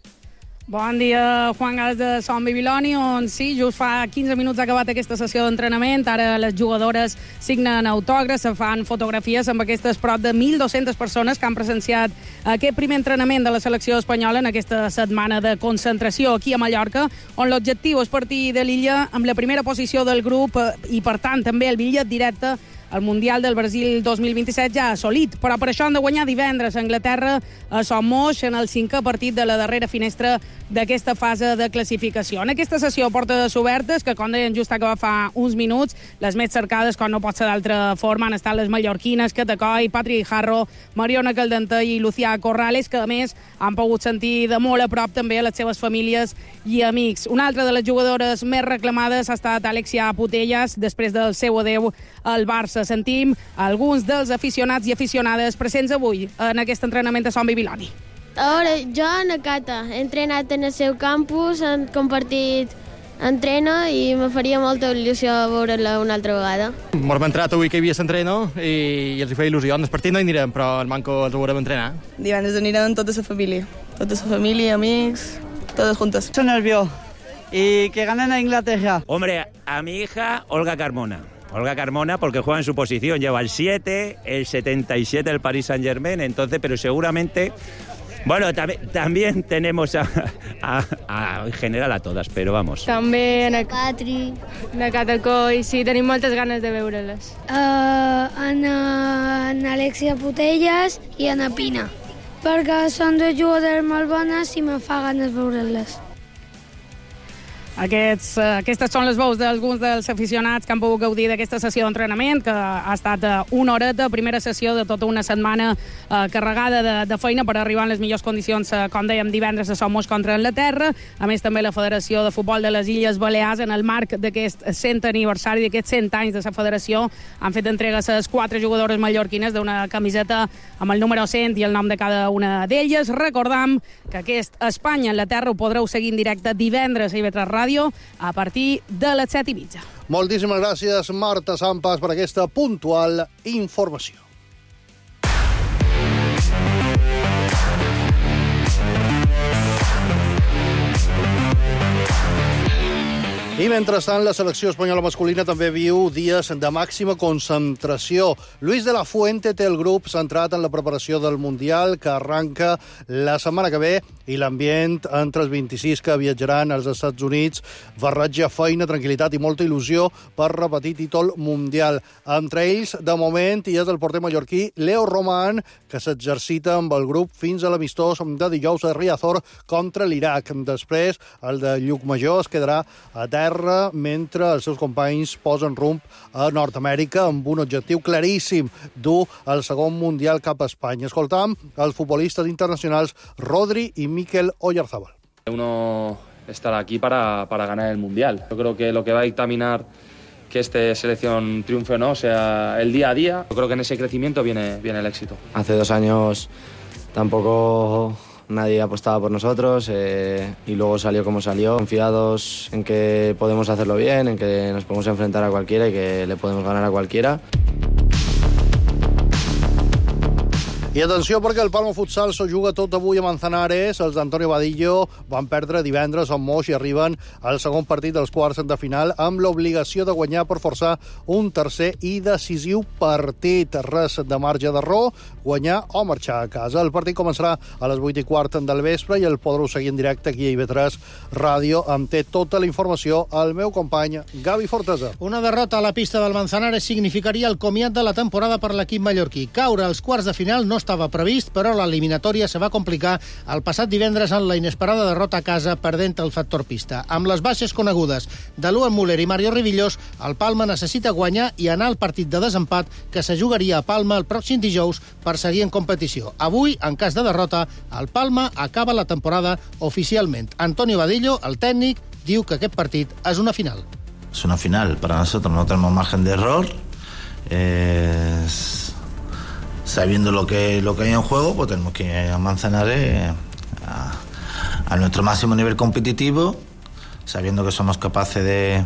Bon dia, Juan Gals de Son Bibiloni, on sí, just fa 15 minuts ha acabat aquesta sessió d'entrenament. Ara les jugadores signen autògrafs, se fan fotografies amb aquestes prop de 1.200 persones que han presenciat aquest primer entrenament de la selecció espanyola en aquesta setmana de concentració aquí a Mallorca, on l'objectiu és partir de l'illa amb la primera posició del grup i, per tant, també el bitllet directe el Mundial del Brasil 2027 ja ha assolit, però per això han de guanyar divendres a Anglaterra a Sommoix en el 5è partit de la darrera finestra d'aquesta fase de classificació. En aquesta sessió a portes obertes, que com deien just acaba fa uns minuts, les més cercades, com no pot ser d'altra forma, han estat les mallorquines, Catacoll, Patrick Guijarro, Mariona Caldentey i Lucía Corrales, que a més han pogut sentir de molt a prop també a les seves famílies i amics. Una altra de les jugadores més reclamades ha estat Alexia Putellas, després del seu adeu al Barça. Sentim alguns dels aficionats i aficionades presents avui en aquest entrenament de Son Bibiloni. Ara, jo, Nakata, he entrenat en el seu campus, hem compartit entreno i me faria molta il·lusió veure-la una altra vegada. M'hem entrat avui que hi havia l'entreno i els feia il·lusió. En el partit no hi anirem, però el manco els veurem entrenar. Divendres anirem tota la família, amics, todos juntos. Estoy nervioso y que ganen a Inglaterra. Hombre, a mi hija Olga Carmona, porque juega en su posición, lleva el 7, el 77 del Paris Saint-Germain, entonces, pero seguramente, bueno, también tenemos en general a todas, pero vamos. També en Patri, en Catacoll, sí, tenim moltes ganes de veure-les. En Alexia Putellas i en Pina, perquè són dues jugadores molt bones i me fa ganes veure-les. Aquestes són les veus d'alguns dels aficionats que han pogut gaudir d'aquesta sessió d'entrenament, que ha estat una horeta, primera sessió de tota una setmana carregada de feina per arribar en les millors condicions, com dèiem, divendres a Sommoix contra Anglaterra. A més, també la Federació de Futbol de les Illes Balears, en el marc d'aquest 100 aniversari, d'aquests 100 anys de la federació, han fet entrega a les 4 jugadores mallorquines d'una camiseta amb el número 100 i el nom de cada una d'elles. Recordam que aquest Espanya-Anglaterra ho podreu seguir en directe divendres a IB3 Ràdio a partir de les 7:30. Moltíssimes gràcies, Marta Sampas, per aquesta puntual informació. I mentrestant, la selecció espanyola masculina també viu dies de màxima concentració. Luis de la Fuente té el grup centrat en la preparació del Mundial, que arranca la setmana que ve, i l'ambient entre els 26 que viatjaran als Estats Units barreja feina, tranquil·litat i molta il·lusió per repetir títol mundial. Entre ells, de moment, hi és el porter mallorquí Leo Román, que s'exercita amb el grup fins a l'amistós de dijous a Riazor contra l'Iraq. Després, el de Llucmajor es quedarà a terra mentre els seus companys posen rumb a Nord-Amèrica amb un objectiu claríssim, dur el segon Mundial cap a Espanya. Escoltam els futbolistes internacionals Rodri i Mikel Oyarzabal. Uno estará aquí para ganar el Mundial. Yo creo que lo que va a dictaminar que esta selección triunfe o no sea el día a día. Yo creo que en ese crecimiento viene el éxito. Hace 2 años tampoco nadie apostaba por nosotros y luego salió como salió. Confiados en que podemos hacerlo bien, en que nos podemos enfrentar a cualquiera y que le podemos ganar a cualquiera. I atenció, perquè el Palma Futsal s'ho juga tot avui a Manzanares. Els d'Antonio Vadillo van perdre divendres a Moix i arriben al segon partit dels quarts de final amb l'obligació de guanyar per forçar un tercer i decisiu partit. Res de marge d'error, guanyar o marxar a casa. El partit començarà a les 8:15 del vespre i el podreu seguir en directe aquí a IB3 Ràdio. Em té tota la informació el meu company Gavi Fortesa. Una derrota a la pista del Manzanares significaria el comiat de la temporada per l'equip mallorquí. Caure als quarts de final no estava previst, però l'eliminatòria se va complicar el passat divendres en la inesperada derrota a casa perdent el factor pista. Amb les baixes conegudes de Luan Müller i Mario Rivillos, el Palma necessita guanyar i anar al partit de desempat que se jugaria a Palma el pròxim dijous per seguir en competició. Avui, en cas de derrota, el Palma acaba la temporada oficialment. Antonio Vadillo, el tècnic, diu que aquest partit és una final. Es una final. Para nosotros no tenemos margen de error. Sabiendo lo que hay en juego, pues tenemos que ir a Manzanares a nuestro máximo nivel competitivo, sabiendo que somos capaces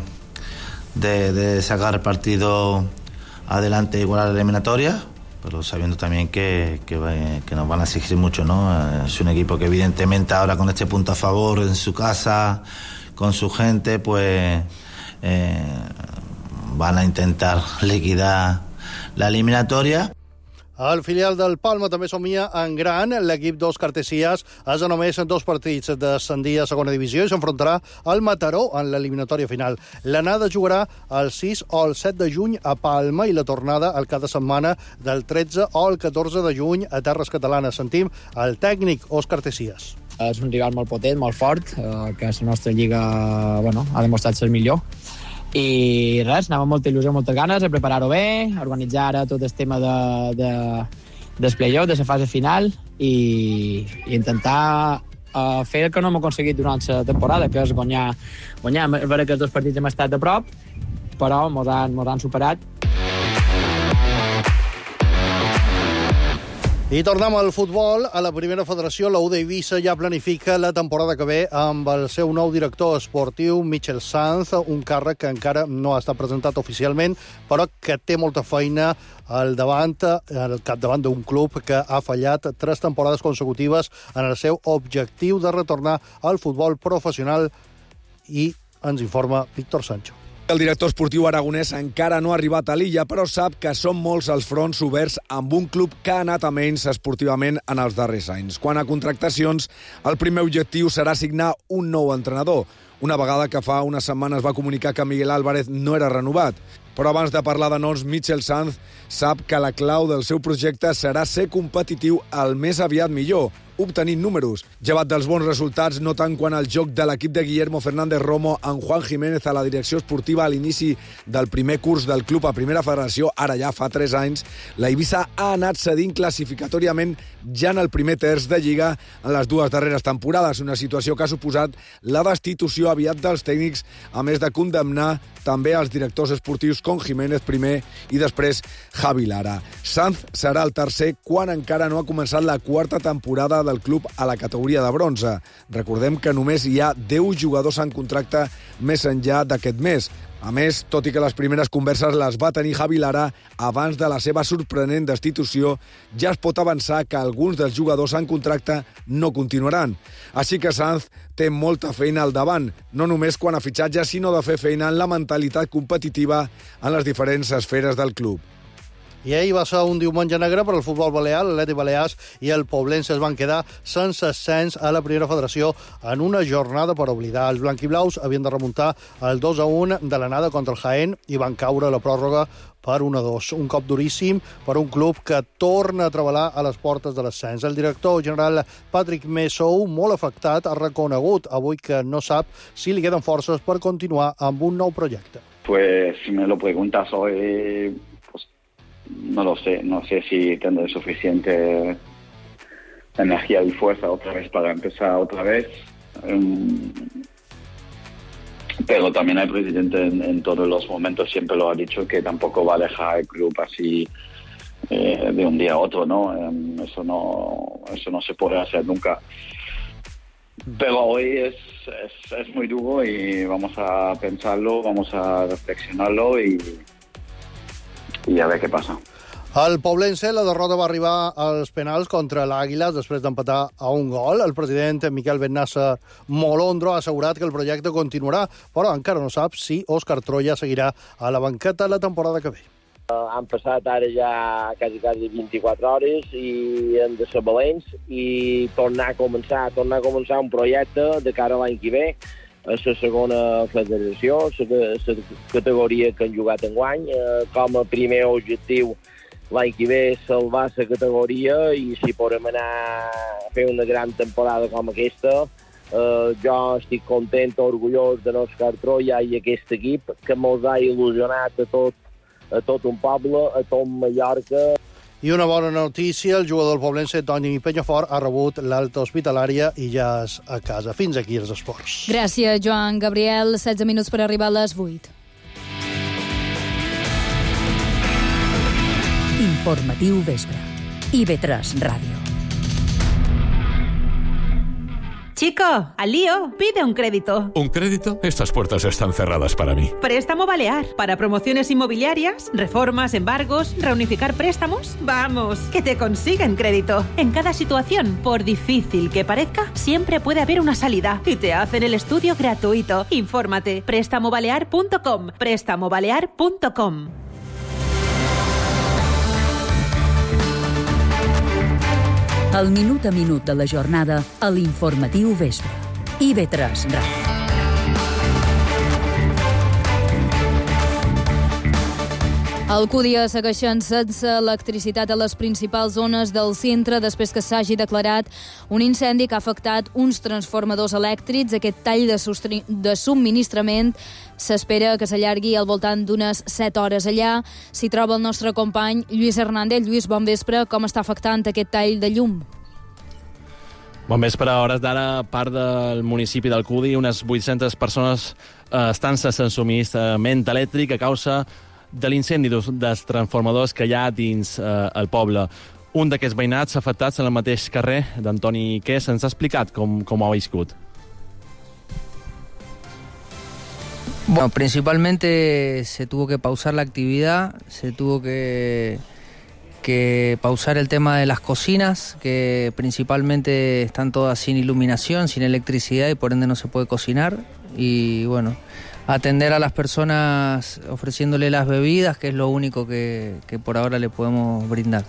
de sacar el partido adelante igual a la eliminatoria, pero sabiendo también que nos van a exigir mucho, ¿no? Es un equipo que evidentemente ahora con este punto a favor en su casa, con su gente, pues van a intentar liquidar la eliminatoria. El filial del Palma també somia en gran. L'equip d'Òscar Cartesias és a només 2 partits d'ascendir a segona divisió i s'enfrontarà al Mataró en l'eliminatòria final. L'anada jugarà el 6 o el 7 de juny a Palma i la tornada el cap de setmana del 13 o el 14 de juny a terres catalanes. Sentim el tècnic Òscar Cartesias. És un rival molt potent, molt fort, que la nostra lliga ha demostrat ser millor. I res, anava amb molta il·lusió, moltes ganes de preparar-ho bé, organitzar ara tot el tema del play-off, de la fase final i intentar fer el que no hem aconseguit durant la temporada, que és guanyar. És vera que els 2 partits hem estat a prop, però mos han superat. I tornem al futbol. A la primera federació, la U d'Eivissa ja planifica la temporada que ve amb el seu nou director esportiu, Michel Sanz, un càrrec que encara no ha estat presentat oficialment, però que té molta feina al capdavant d'un club que ha fallat 3 temporades consecutives en el seu objectiu de retornar al futbol professional, i ens informa Víctor Sancho. El director esportiu aragonès encara no ha arribat a l'illa, però sap que són molts els fronts oberts amb un club que ha anat a menys esportivament en els darrers anys. Quant a contractacions, el primer objectiu serà signar un nou entrenador, una vegada que fa unes setmanes va comunicar que Miguel Álvarez no era renovat. Però abans de parlar de noms, Michel Sanz sap que la clau del seu projecte serà ser competitiu el més aviat millor, obtenint números. Llevat dels bons resultats, no tant quan el joc de l'equip de Guillermo Fernández Romo amb Juan Jiménez a la direcció esportiva a l'inici del primer curs del club a Primera Federació, ara ja fa 3 anys, la Eivissa ha anat cedint classificatòriament ja en el primer terç de Lliga en les 2 darreres temporades, una situació que ha suposat la destitució aviat dels tècnics, a més de condemnar també els directors esportius com Jiménez primer i després Javi Lara. Sanz serà el tercer quan encara no ha començat la 4ª temporada del club a la categoria de bronze. Recordem que només hi ha 10 jugadors en contracte més enllà d'aquest mes. A més, tot i que les primeres converses les va tenir Javi Lara abans de la seva sorprenent destitució, ja es pot avançar que alguns dels jugadors en contracte no continuaran. Així que Sanz té molta feina al davant, no només quan a fitxatge, sinó de fer feina en la mentalitat competitiva en les diferents esferes del club. I ahir va ser un diumenge negre per al futbol balear. L'Atlètic Balears i el Poblense es van quedar sense ascens a la primera federació en una jornada per oblidar. Els blanquiblaus havien de remuntar el 2-1 de l'anada contra el Jaén i van caure a la pròrroga per 1-2. Un cop duríssim per un club que torna a treballar a les portes de l'ascens. El director general Patrick Messou, molt afectat, ha reconegut avui que no sap si li queden forces per continuar amb un nou projecte. Pues si me lo preguntas hoy, no lo sé, no sé si tendré suficiente energía y fuerza otra vez para empezar otra vez. Pero también el presidente en todos los momentos siempre lo ha dicho, que tampoco va a dejar el club así de un día a otro, ¿no? Eso no se puede hacer nunca. Pero hoy es muy duro y vamos a pensarlo, vamos a reflexionarlo y a ver què passa. Al Poblense la derrota va arribar als penals contra l'Àguila després d'empatar a 1 gol. El president Miquel Bennassa Molondro ha assegurat que el projecte continuarà, però encara no sap si Òscar Troya seguirà a la banqueta la temporada que ve. Han passat ara ja quasi 24 hores i hem de ser valents i tornar a començar un projecte de cara a l'any que ve, a la segona federació, la categoria que han jugat enguany. Com a primer objectiu l'any que ve salvar la categoria i si podem anar a fer una gran temporada com aquesta, jo estic content, orgullós de l'Òscar Troia i aquest equip que mos ha il·lusionat a tot un poble, a tot Mallorca. I una bona notícia, el jugador del poblense Toni Penyafort ha rebut l'alta hospitalària i ja és a casa. Fins aquí els esports. Gràcies, Joan Gabriel. 16 minuts per arribar a les 8. Informatiu vespre. IB3 Ràdio. Chico, al lío, pide un crédito. ¿Un crédito? Estas puertas están cerradas para mí. Préstamo Balear. Para promociones inmobiliarias, reformas, embargos, reunificar préstamos. Vamos, que te consiguen crédito. En cada situación, por difícil que parezca, siempre puede haber una salida. Y te hacen el estudio gratuito. Infórmate. Prestamobalear.com. Prestamobalear.com. El minut a minut de la jornada a l'Informatiu Vespre. IB3 Ràdio. A Alcúdia segueixen sense electricitat a les principals zones del centre després que s'hagi declarat un incendi que ha afectat uns transformadors elèctrics. Aquest tall de subministrament s'espera que s'allargui al voltant d'unes 7 hores. Allà s'hi troba el nostre company Lluís Hernández. Lluís, bon vespre. Com està afectant aquest tall de llum? Bon vespre. A hores d'ara, part del municipi d'Alcúdia, unes 800 persones estan sense subministrament elèctric a causa de l'incendi dels transformadors que hi ha dins el poble. Un d'aquests veïnats afectats en el mateix carrer d'Antoni Qués ens ha explicat com ho ha viscut. Bueno, principalmente se tuvo que pausar la actividad, se tuvo que pausar el tema de las cocinas, que principalmente están todas sin iluminación, sin electricidad y por ende no se puede cocinar. Y bueno, atender a las personas ofreciéndole las bebidas, que es lo único que por ahora le podemos brindar.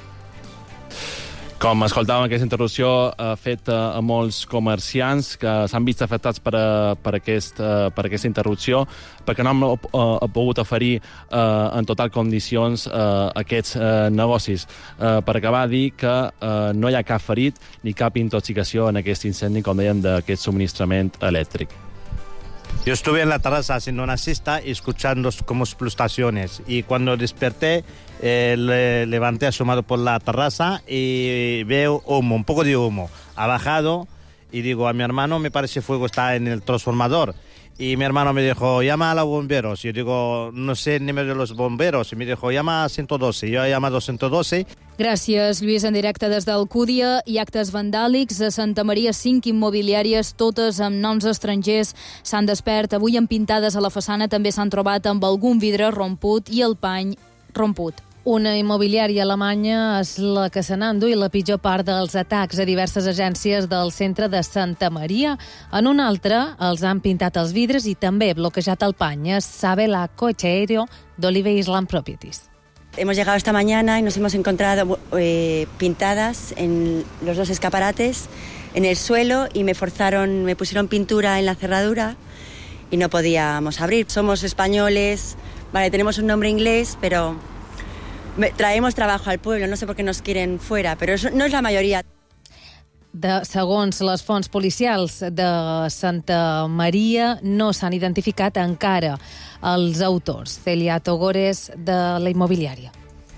Com escoltàvem, aquesta interrupció ha fet a molts comerciants que s'han vist afectats per aquesta interrupció, perquè no han pogut oferir en total condicions aquests negocis. Per acabar, dir que no hi ha cap ferit ni cap intoxicació en aquest incendi, com dèiem, d'aquest subministrament elèctric. Yo estuve en la terraza haciendo una siesta y escuchando como explosiones. Y cuando desperté, levanté asomado por la terraza y veo humo, un poco de humo. Ha bajado y digo a mi hermano, me parece fuego está en el transformador. Y mi hermano me dijo, llama a los bomberos. Y yo digo, no sé el número de los bomberos. Y me dijo, llama a 112. Yo he llamado a 112. Gràcies, Lluís. En directe des d'Alcúdia. I actes vandàlics a Santa Maria, 5 immobiliàries, totes amb noms estrangers, s'han despert. Avui empintades a la façana també s'han trobat amb algun vidre romput i el pany romput. Una immobiliària alemanya és la que se n'endú i la pitjor part dels atacs a diverses agències del centre de Santa Maria. En una altra els han pintat els vidres i també bloquejat el pany. Es sabe la Coche Aéreo d'Olive Island Properties. Hemos llegado esta mañana y nos hemos encontrado pintadas en los dos escaparates, en el suelo, y me pusieron pintura en la cerradura y no podíamos abrir. Somos españoles, vale, tenemos un nombre inglés, pero traemos trabajo al pueblo, no sé por qué nos quieren fuera, pero eso no es la mayoría. Segons les fonts policials de Santa Maria, no s'han identificat encara els autors. Celia Togores, de la immobiliària.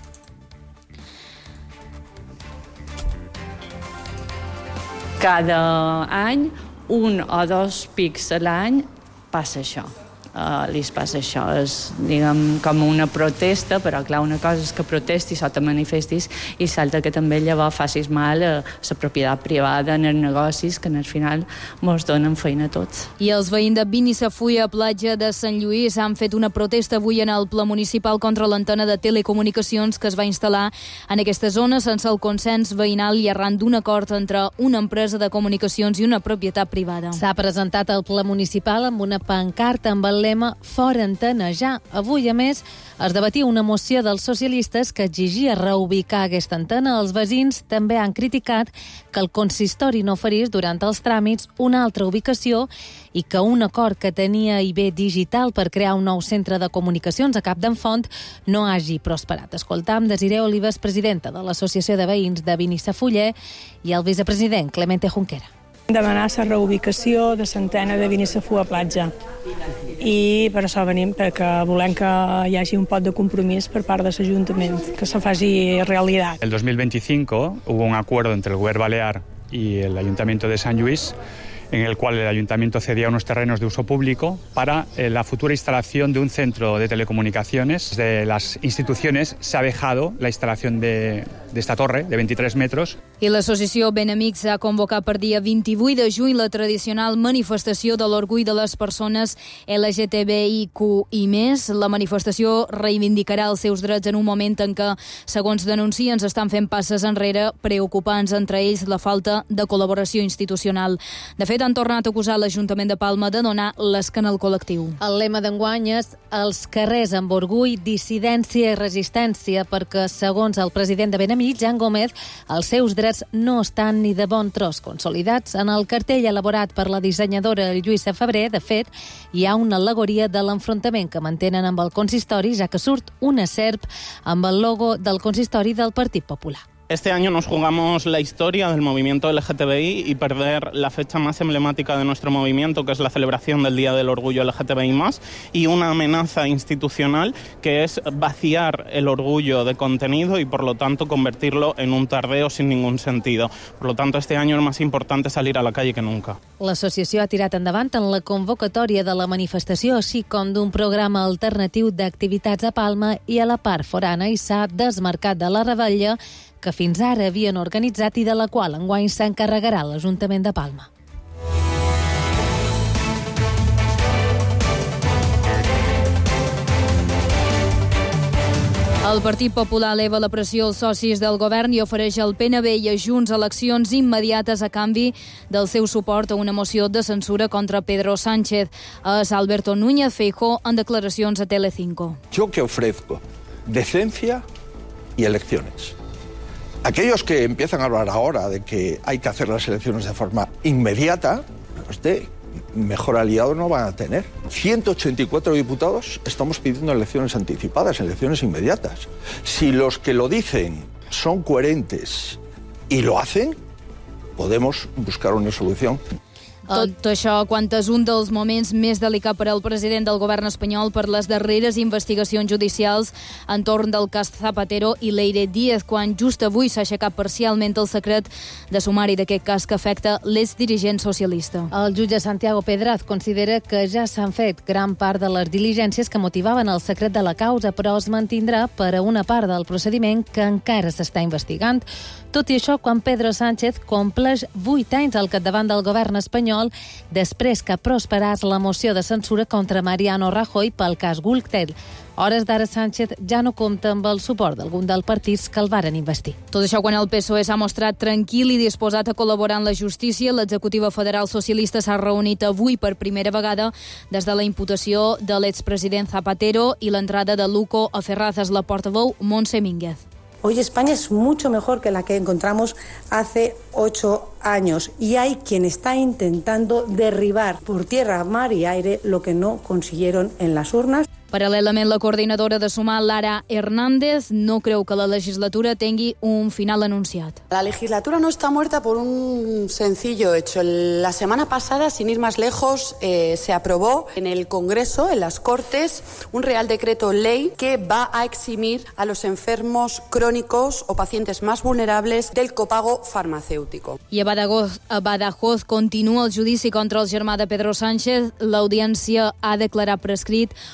Cada any, 1 o 2 pics a l'any, passa això. És, diguem, com una protesta, però clar, una cosa és que protestis o te manifestis i l'altra que també llavors facis mal a la propietat privada, en els negocis, que al final mos donen feina a tots. I els veïns de Binissafulla, platja de Sant Lluís, han fet una protesta avui en el ple municipal contra l'antena de telecomunicacions que es va instal·lar en aquesta zona sense el consens veïnal i arran d'un acord entre una empresa de comunicacions i una propietat privada. S'ha presentat al ple municipal amb una pancarta amb el el lema Fora antena ja. Avui, a més, es debatia una moció dels socialistes que exigia reubicar aquesta antena. Els veïns també han criticat que el consistori no oferís durant els tràmits una altra ubicació i que un acord que tenia IB Digital per crear un nou centre de comunicacions a Capdenfont no hagi prosperat. Escoltam Desiré Olives, presidenta de l'Associació de Veïns de Binissafuller, i el vicepresident Clemente Junquera. Demanar la reubicació de l'antena de Binissafuller a platja. I per això venim, perquè volem que hi hagi un pot de compromís per part de l'Ajuntament, que se faci realitat. El 2025 hubo un acuerdo entre el Gobierno Balear y el Ayuntamiento de Sant Lluís, en el cual el Ayuntamiento cedía unos terrenos de uso público para la futura instalación de un centro de telecomunicaciones. De las instituciones se ha dejado la instalación de esta torre de 23 metros. I l'associació Benamics ha convocat per dia 28 de juny la tradicional manifestació de l'orgull de les persones LGTBIQ i més. La manifestació reivindicarà els seus drets en un moment en què, segons denuncien, estan fent passes enrere preocupants, entre ells la falta de col·laboració institucional. De fet, han tornat a acusar l'Ajuntament de Palma de donar l'esquena al col·lectiu. El lema d'enguany és els carrers amb orgull, dissidència i resistència, perquè, segons el president de Benamics, Jan Gómez, els seus drets no estan ni de bon tros consolidats. En el cartell elaborat per la dissenyadora Lluïsa Febrer, de fet, hi ha una al·legoria de l'enfrontament que mantenen amb el consistori, ja que surt una serp amb el logo del consistori del Partit Popular. Este año nos jugamos la historia del movimiento LGTBI y perder la fecha más emblemática de nuestro movimiento, que es la celebración del Día del Orgullo LGTBI+, y una amenaza institucional que es vaciar el orgullo de contenido y, por lo tanto, convertirlo en un tardeo sin ningún sentido. Por lo tanto, este año es más importante salir a la calle que nunca. L'associació ha tirat endavant en la convocatòria de la manifestació, així com d'un programa alternatiu d'activitats a Palma i a la part forana, i s'ha desmarcat de la revetlla que fins ara havien organitzat i de la qual enguany s'encarregarà l'Ajuntament de Palma. El Partit Popular eleva la pressió als socis del govern i ofereix al PNB i a Junts eleccions immediates a canvi del seu suport a una moció de censura contra Pedro Sánchez. És Alberto Núñez Feijóo en declaracions a Telecinco. Yo que ofrezco decencia y elecciones. Aquellos que empiezan a hablar ahora de que hay que hacer las elecciones de forma inmediata, mejor aliado no van a tener. 184 diputados estamos pidiendo elecciones anticipadas, elecciones inmediatas. Si los que lo dicen son coherentes y lo hacen, podemos buscar una solución. Tot això quan és un dels moments més delicats per al president del govern espanyol per les darreres investigacions judicials entorn del cas Zapatero i Leire Díaz, quan just avui s'ha aixecat parcialment el secret de sumari d'aquest cas que afecta l'exdirigent socialista. El jutge Santiago Pedraz considera que ja s'han fet gran part de les diligències que motivaven el secret de la causa, però es mantindrà per a una part del procediment que encara s'està investigant. Tot i això, quan Pedro Sánchez compleix 8 anys al capdavant del govern espanyol, després que prosperàs la moció de censura contra Mariano Rajoy pel cas Gürtel. Hores d'ara, Sánchez ja no compta amb el suport d'algun dels partits que el varen investir. Tot això quan el PSOE s'ha mostrat tranquil i disposat a col·laborar en la justícia. L'executiva federal socialista s'ha reunit avui per primera vegada des de la imputació de l'expresident Zapatero i l'entrada de Luco a Ferrazas, la portaveu Montse Mínguez. Hoy España es mucho mejor que la que encontramos hace 8 años y hay quien está intentando derribar por tierra, mar y aire lo que no consiguieron en las urnas. Paral·lelament, la coordinadora de Sumar, Lara Hernández, no creu que la legislatura tingui un final anunciat. La legislatura no está muerta por un sencillo hecho. La semana pasada, sin ir más lejos, se aprobó en el Congreso, en las Cortes, un Real Decreto Ley que va a eximir a los enfermos crónicos o pacientes más vulnerables del copago farmacéutico. I a Badajoz continua el judici contra el germà de Pedro Sánchez. L'audiència ha declarat prescrit un dels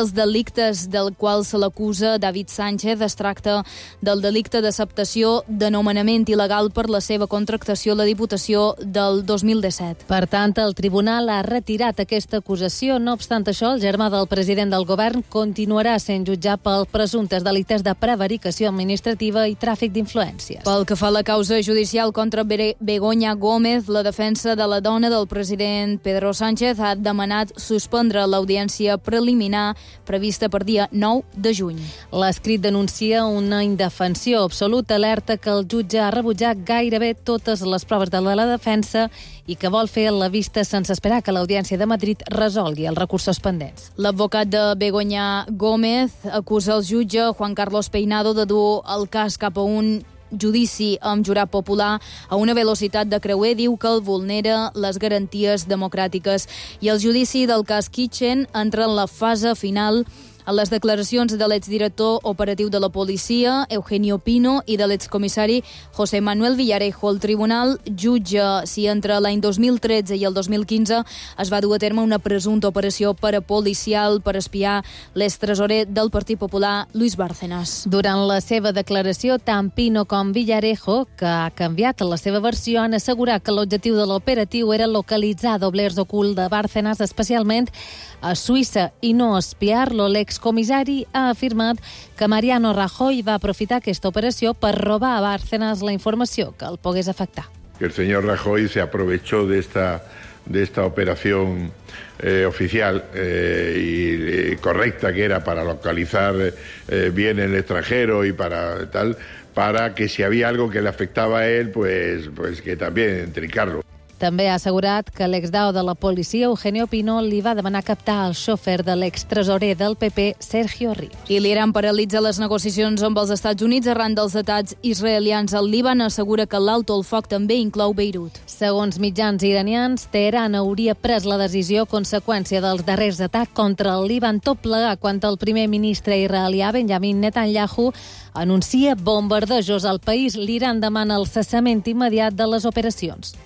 dels delictes del qual se l'acusa David Sánchez es tracta del delicte d'acceptació de nomenament il·legal per la seva contractació a la Diputació del 2017. Per tant, el tribunal ha retirat aquesta acusació. No obstant això, el germà del president del govern continuarà sent jutjat per presumptes delictes de prevaricació administrativa i tràfic d'influències. Pel que fa a la causa judicial contra Begoña Gómez, la defensa de la dona del president Pedro Sánchez ha demanat suspendre l'audiència preliminar prevista per dia 9 de juny. L'escrit denuncia una indefensió absoluta, alerta que el jutge ha rebutjat gairebé totes les proves de la defensa i que vol fer la vista sense esperar que l'Audiència de Madrid resolgui els recursos pendents. L'advocat de Begoña Gómez acusa el jutge Juan Carlos Peinado de dur el cas cap a un judici amb jurat popular a una velocitat de creuer. Diu que el vulnera les garanties democràtiques. I el judici del cas Kitchen entra en la fase final a les declaracions de l'exdirector operatiu de la policia, Eugenio Pino, i de l'excomissari José Manuel Villarejo. El tribunal jutja si entre l'any 2013 i el 2015 es va dur a terme una presumpta operació parapolicial per espiar l'extresorer del Partit Popular, Luis Bárcenas. Durant la seva declaració, tant Pino com Villarejo, que ha canviat la seva versió, han assegurat que l'objectiu de l'operatiu era localitzar doblers ocult de Bárcenas, especialment a Suïssa, i no espiar-lo. L'excomissari ha afirmat que Mariano Rajoy va aprofitar aquesta operació per robar a Bárcenas la informació que el pogués afectar. El señor Rajoy se aprovechó de esta operación oficial y correcta que era para localizar bien el extranjero y para que si había algo que le afectaba a él, pues que también trincarlo. També ha assegurat que l'exdao de la policia, Eugenio Pino, li va demanar captar el xòfer de l'extresorer del PP, Sergio Ríos. I l'Iran paralitza les negociacions amb els Estats Units arran dels atacs israelians al Líban. Assegura que l'alto el foc també inclou Beirut. Segons mitjans iranians, Teheran hauria pres la decisió a conseqüència dels darrers atacs contra el Líban, tot plegat quan el primer ministre israelià, Benjamin Netanyahu, anuncia bombardejos al país. L'Iran demana el cessament immediat de les operacions.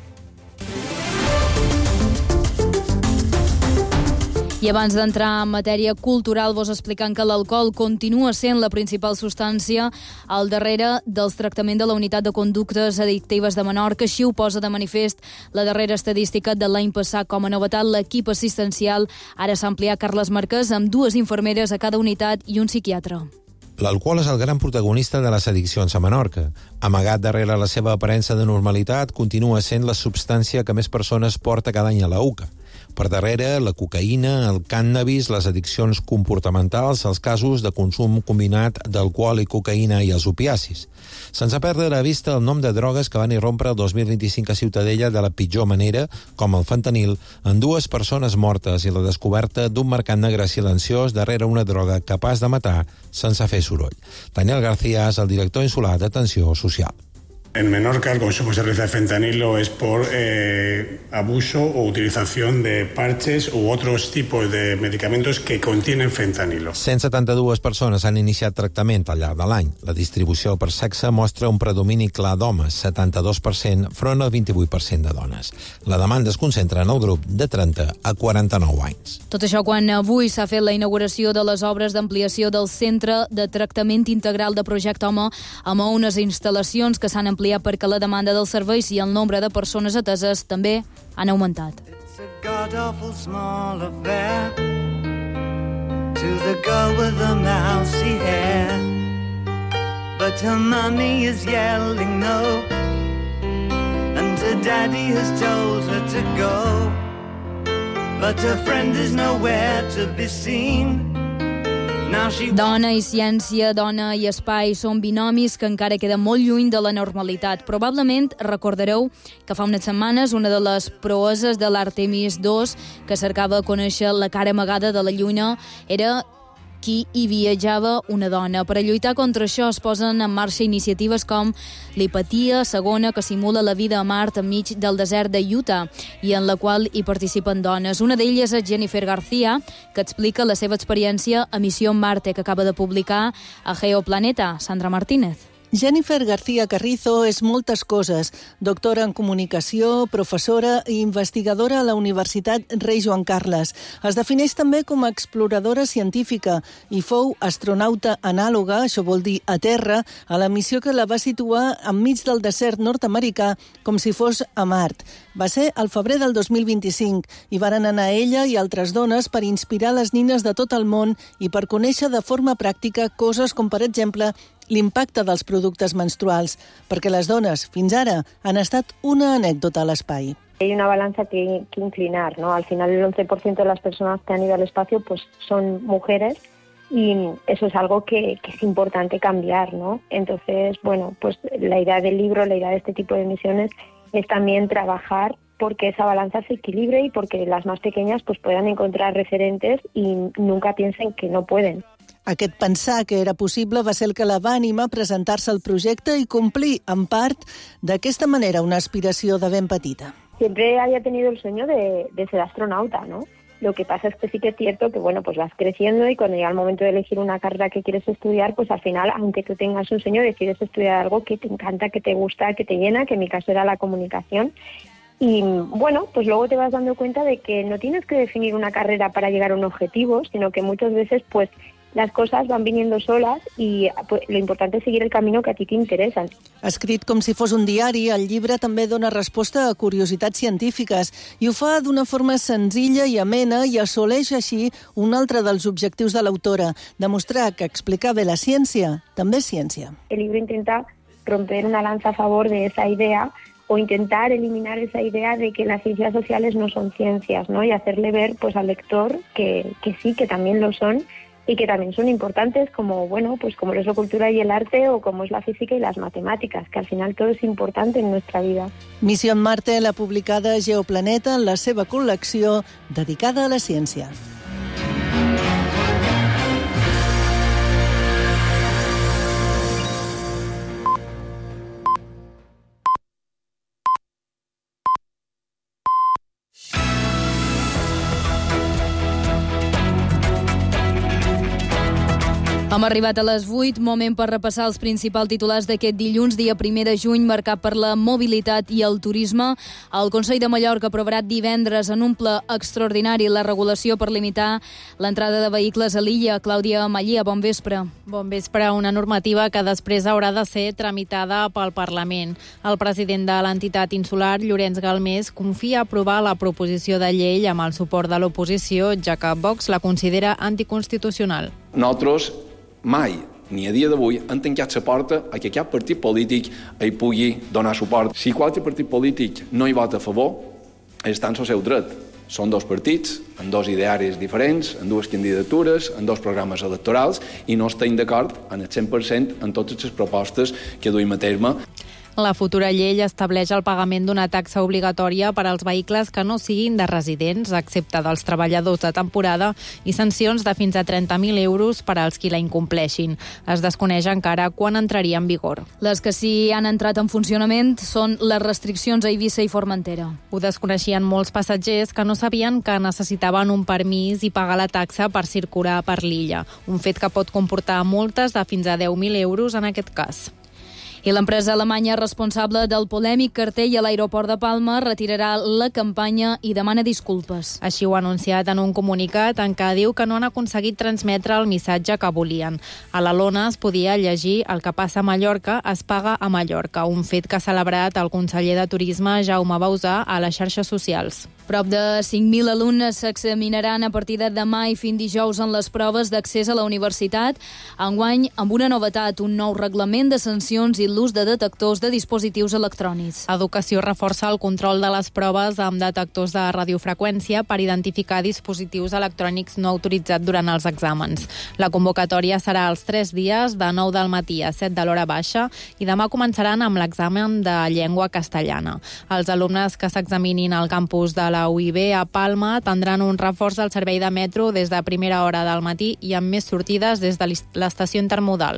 I abans d'entrar en matèria cultural, vos explicant que l'alcohol continua sent la principal substància al darrere dels tractaments de la unitat de conductes addictives de Menorca. Així ho posa de manifest la darrera estadística de l'any passat. Com a novetat, l'equip assistencial ara s'ha ampliat Carles Marquès amb 2 infermeres a cada unitat i un psiquiatre. L'alcohol és el gran protagonista de les addiccions a Menorca. Amagat darrere la seva aparença de normalitat, continua sent la substància que més persones porta cada any a la UCA. Per darrere, la cocaïna, el cànnabis, les addiccions comportamentals, els casos de consum combinat d'alcohol i cocaïna i els opiacis. Sense perdre de vista el nom de drogues que van irrompre el 2025 a Ciutadella de la pitjor manera, com el fentanil, en 2 persones mortes i la descoberta d'un mercat negre silenciós darrere una droga capaç de matar sense fer soroll. Daniel García és el director insular d'Atenció Social. En Menorca el consumo se realiza de fentanilo es por abuso o utilización de parches u otros tipos de medicamentos que contienen fentanilo. 172 persones han iniciat tractament al llarg de l'any. La distribució per sexe mostra un predomini clar d'homes, 72% front al 28% de dones. La demanda es concentra en el grup de 30 a 49 anys. Tot això quan avui s'ha fet la inauguració de les obres d'ampliació del Centre de Tractament Integral de Projecte Home amb unes instal·lacions que s'han ampliat perquè la demanda dels serveis i el nombre de persones ateses també han augmentat. It's a god-awful small affair to the girl with the mousy hair, but her mommy is yelling no, and her daddy has told her to go, but her friend is nowhere to be seen. Dona i ciència, dona i espai són binomis que encara queden molt lluny de la normalitat. Probablement recordareu que fa unes setmanes una de les proeses de l'Artemis II que cercava conèixer la cara amagada de la Lluna era qui hi viatjava una dona. Per a lluitar contra això es posen en marxa iniciatives com l'Hipatia segona, que simula la vida a Mart enmig del desert de Utah i en la qual hi participen dones. Una d'elles és Jennifer García, que explica la seva experiència a Missió Marte, que acaba de publicar a Geoplaneta. Sandra Martínez. Jennifer García Carrizo és moltes coses. Doctora en comunicació, professora i investigadora a la Universitat Rei Joan Carles. Es defineix també com a exploradora científica i fou astronauta anàloga, això vol dir a terra, a la missió que la va situar enmig del desert nord-americà com si fos a Mart. Va ser al febrer del 2025 i varen anar ella i altres dones per inspirar les nines de tot el món i per conèixer de forma pràctica coses com, per exemple, l'impacte dels productes menstruals, perquè les dones, fins ara, han estat una anècdota a l'espai. Hay una balanza que inclinar, ¿no? Al final el 11% de las personas que han ido al espacio pues son mujeres y eso es algo que es importante cambiar, ¿no? Entonces, bueno, pues la idea del libro, la idea de este tipo de misiones es también trabajar porque esa balanza se equilibre y porque las más pequeñas pues puedan encontrar referentes y nunca piensen que no pueden. Aquest pensar que era possible va ser el que la va animar a presentar-se al projecte i complir, en part, d'aquesta manera una aspiració de ben petita. Siempre había tenido el sueño de ser astronauta, ¿no? Lo que pasa es que sí que es cierto que, bueno, pues vas creciendo y cuando llega el momento de elegir una carrera que quieres estudiar, pues al final, aunque tú tengas un sueño, decides estudiar algo que te encanta, que te gusta, que te llena, que en mi caso era la comunicación. Y bueno, pues luego te vas dando cuenta de que no tienes que definir una carrera para llegar a un objetivo, sino que muchas veces, pues, las cosas van viniendo solas i pues, lo importante es seguir el camino que a ti t'interessa. Escrit com si fos un diari, el llibre també dona resposta a curiositats científiques i ho fa d'una forma senzilla i amena i assoleix així un altre dels objectius de l'autora, demostrar que explicar bé la ciència també és ciència. El libro intenta romper una lanza a favor de esa idea o intentar eliminar esa idea de que las ciencias sociales no son ciencias, ¿no? Y hacerle ver pues al lector que sí, que también lo son y que también son importantes como, bueno, pues como es la cultura y el arte o como es la física y las matemáticas, que al final todo es importante en nuestra vida. Missió en Marte l'ha publicada Geoplaneta en la seva col·lecció dedicada a la ciència. Hem arribat a les 8, moment per repassar els principals titulars d'aquest dilluns, dia 1 de juny, marcat per la mobilitat i el turisme. El Consell de Mallorca aprovarà divendres en un ple extraordinari la regulació per limitar l'entrada de vehicles a l'illa. Clàudia Mallia, bon vespre. Bon vespre, una normativa que després haurà de ser tramitada pel Parlament. El president de l'entitat insular, Llorenç Galmés, confia aprovar la proposició de llei amb el suport de l'oposició, ja que Vox la considera anticonstitucional. Nosaltres mai, ni a dia d'avui, han tancat la porta a que cap partit polític hi pugui donar suport. Si qualsevol partit polític no hi vota a favor, està en el seu dret. Són dos partits, amb dos idearis diferents, amb dues candidatures, amb dos programes electorals, i no estem d'acord en el 100% en totes les propostes que duim a terme. La futura llei estableix el pagament d'una taxa obligatòria per als vehicles que no siguin de residents, excepte dels treballadors de temporada, i sancions de fins a 30.000 euros per als qui la incompleixin. Es desconeix encara quan entraria en vigor. Les que sí han entrat en funcionament són les restriccions a Eivissa i Formentera. Ho desconeixien molts passatgers que no sabien que necessitaven un permís i pagar la taxa per circular per l'illa, un fet que pot comportar multes de fins a 10.000 euros en aquest cas. I l'empresa alemanya responsable del polèmic cartell a l'aeroport de Palma retirarà la campanya i demana disculpes. Així ho ha anunciat en un comunicat en què diu que no han aconseguit transmetre el missatge que volien. A la lona es podia llegir "El que passa a Mallorca es paga a Mallorca", un fet que ha celebrat el conseller de Turisme Jaume Bauzà a les xarxes socials. Prop de 5.000 alumnes s'examinaran a partir de demà i fins dijous en les proves d'accés a la universitat, enguany amb una novetat, un nou reglament de sancions i l'ús de detectors de dispositius electrònics. Educació reforça el control de les proves amb detectors de radiofreqüència per identificar dispositius electrònics no autoritzats durant els exàmens. La convocatòria serà els 3 dies, de 9 del matí a 7 de l'hora baixa, i demà començaran amb l'examen de llengua castellana. Els alumnes que s'examinin al campus de la UIB a Palma tindran un reforç del servei de metro des de primera hora del matí i amb més sortides des de l'estació intermodal.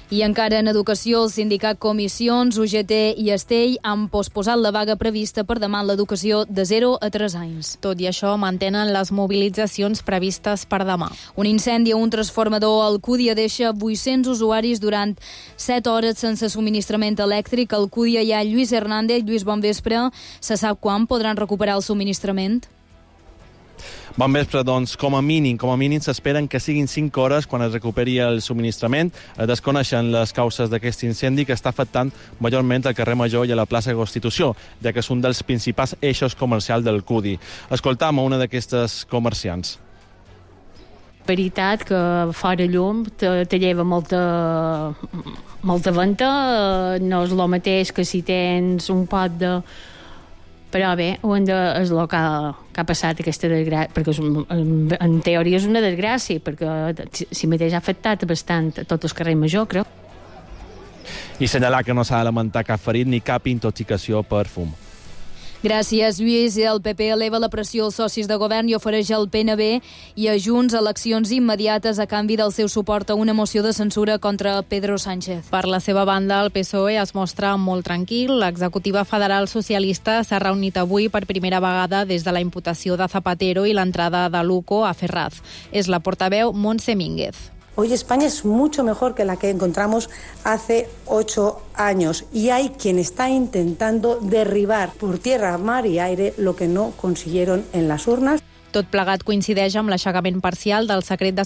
I encara en educació, el sindicat Comissions, UGT i Estell han posposat la vaga prevista per demà en l'educació de 0 a 3 anys. Tot i això, mantenen les mobilitzacions previstes per demà. Un incendi a un transformador a Alcúdia deixa 800 usuaris durant 7 hores sense subministrament elèctric. A Alcúdia hi ha Lluís Hernández. Lluís, bon vespre. Se sap quan podran recuperar el subministrament? Bon vespre, doncs, com a mínim s'esperen que siguin 5 hores quan es recuperi el subministrament. Desconeixen les causes d'aquest incendi que està afectant majorment al carrer Major i a la plaça Constitució, ja que és un dels principals eixos comercials del Cudi. Escoltam a una d'aquestes comerciants. Veritat que fora llum te lleva molta venta, no és el mateix que si tens un pot de... Però bé, és el que ha passat aquesta desgràcia, perquè en teoria és una desgràcia, perquè si mateix ha afectat bastant tot el carrer Major, crec. I assenyalar que no s'ha de lamentar cap ferit ni cap intoxicació per fum. Gràcies, Lluís. El PP eleva la pressió als socis de govern i ofereix al PNB i a Junts eleccions immediates a canvi del seu suport a una moció de censura contra Pedro Sánchez. Per la seva banda, el PSOE es mostra molt tranquil. L'executiva federal socialista s'ha reunit avui per primera vegada des de la imputació de Zapatero i l'entrada de Luco a Ferraz. És la portaveu Montse Mínguez. Hoy España es mucho mejor que la que encontramos hace 8 años y hay quien está intentando derribar por tierra, mar y aire lo que no consiguieron en las urnas. Tot plegat coincideix amb l'aixecament parcial del secret de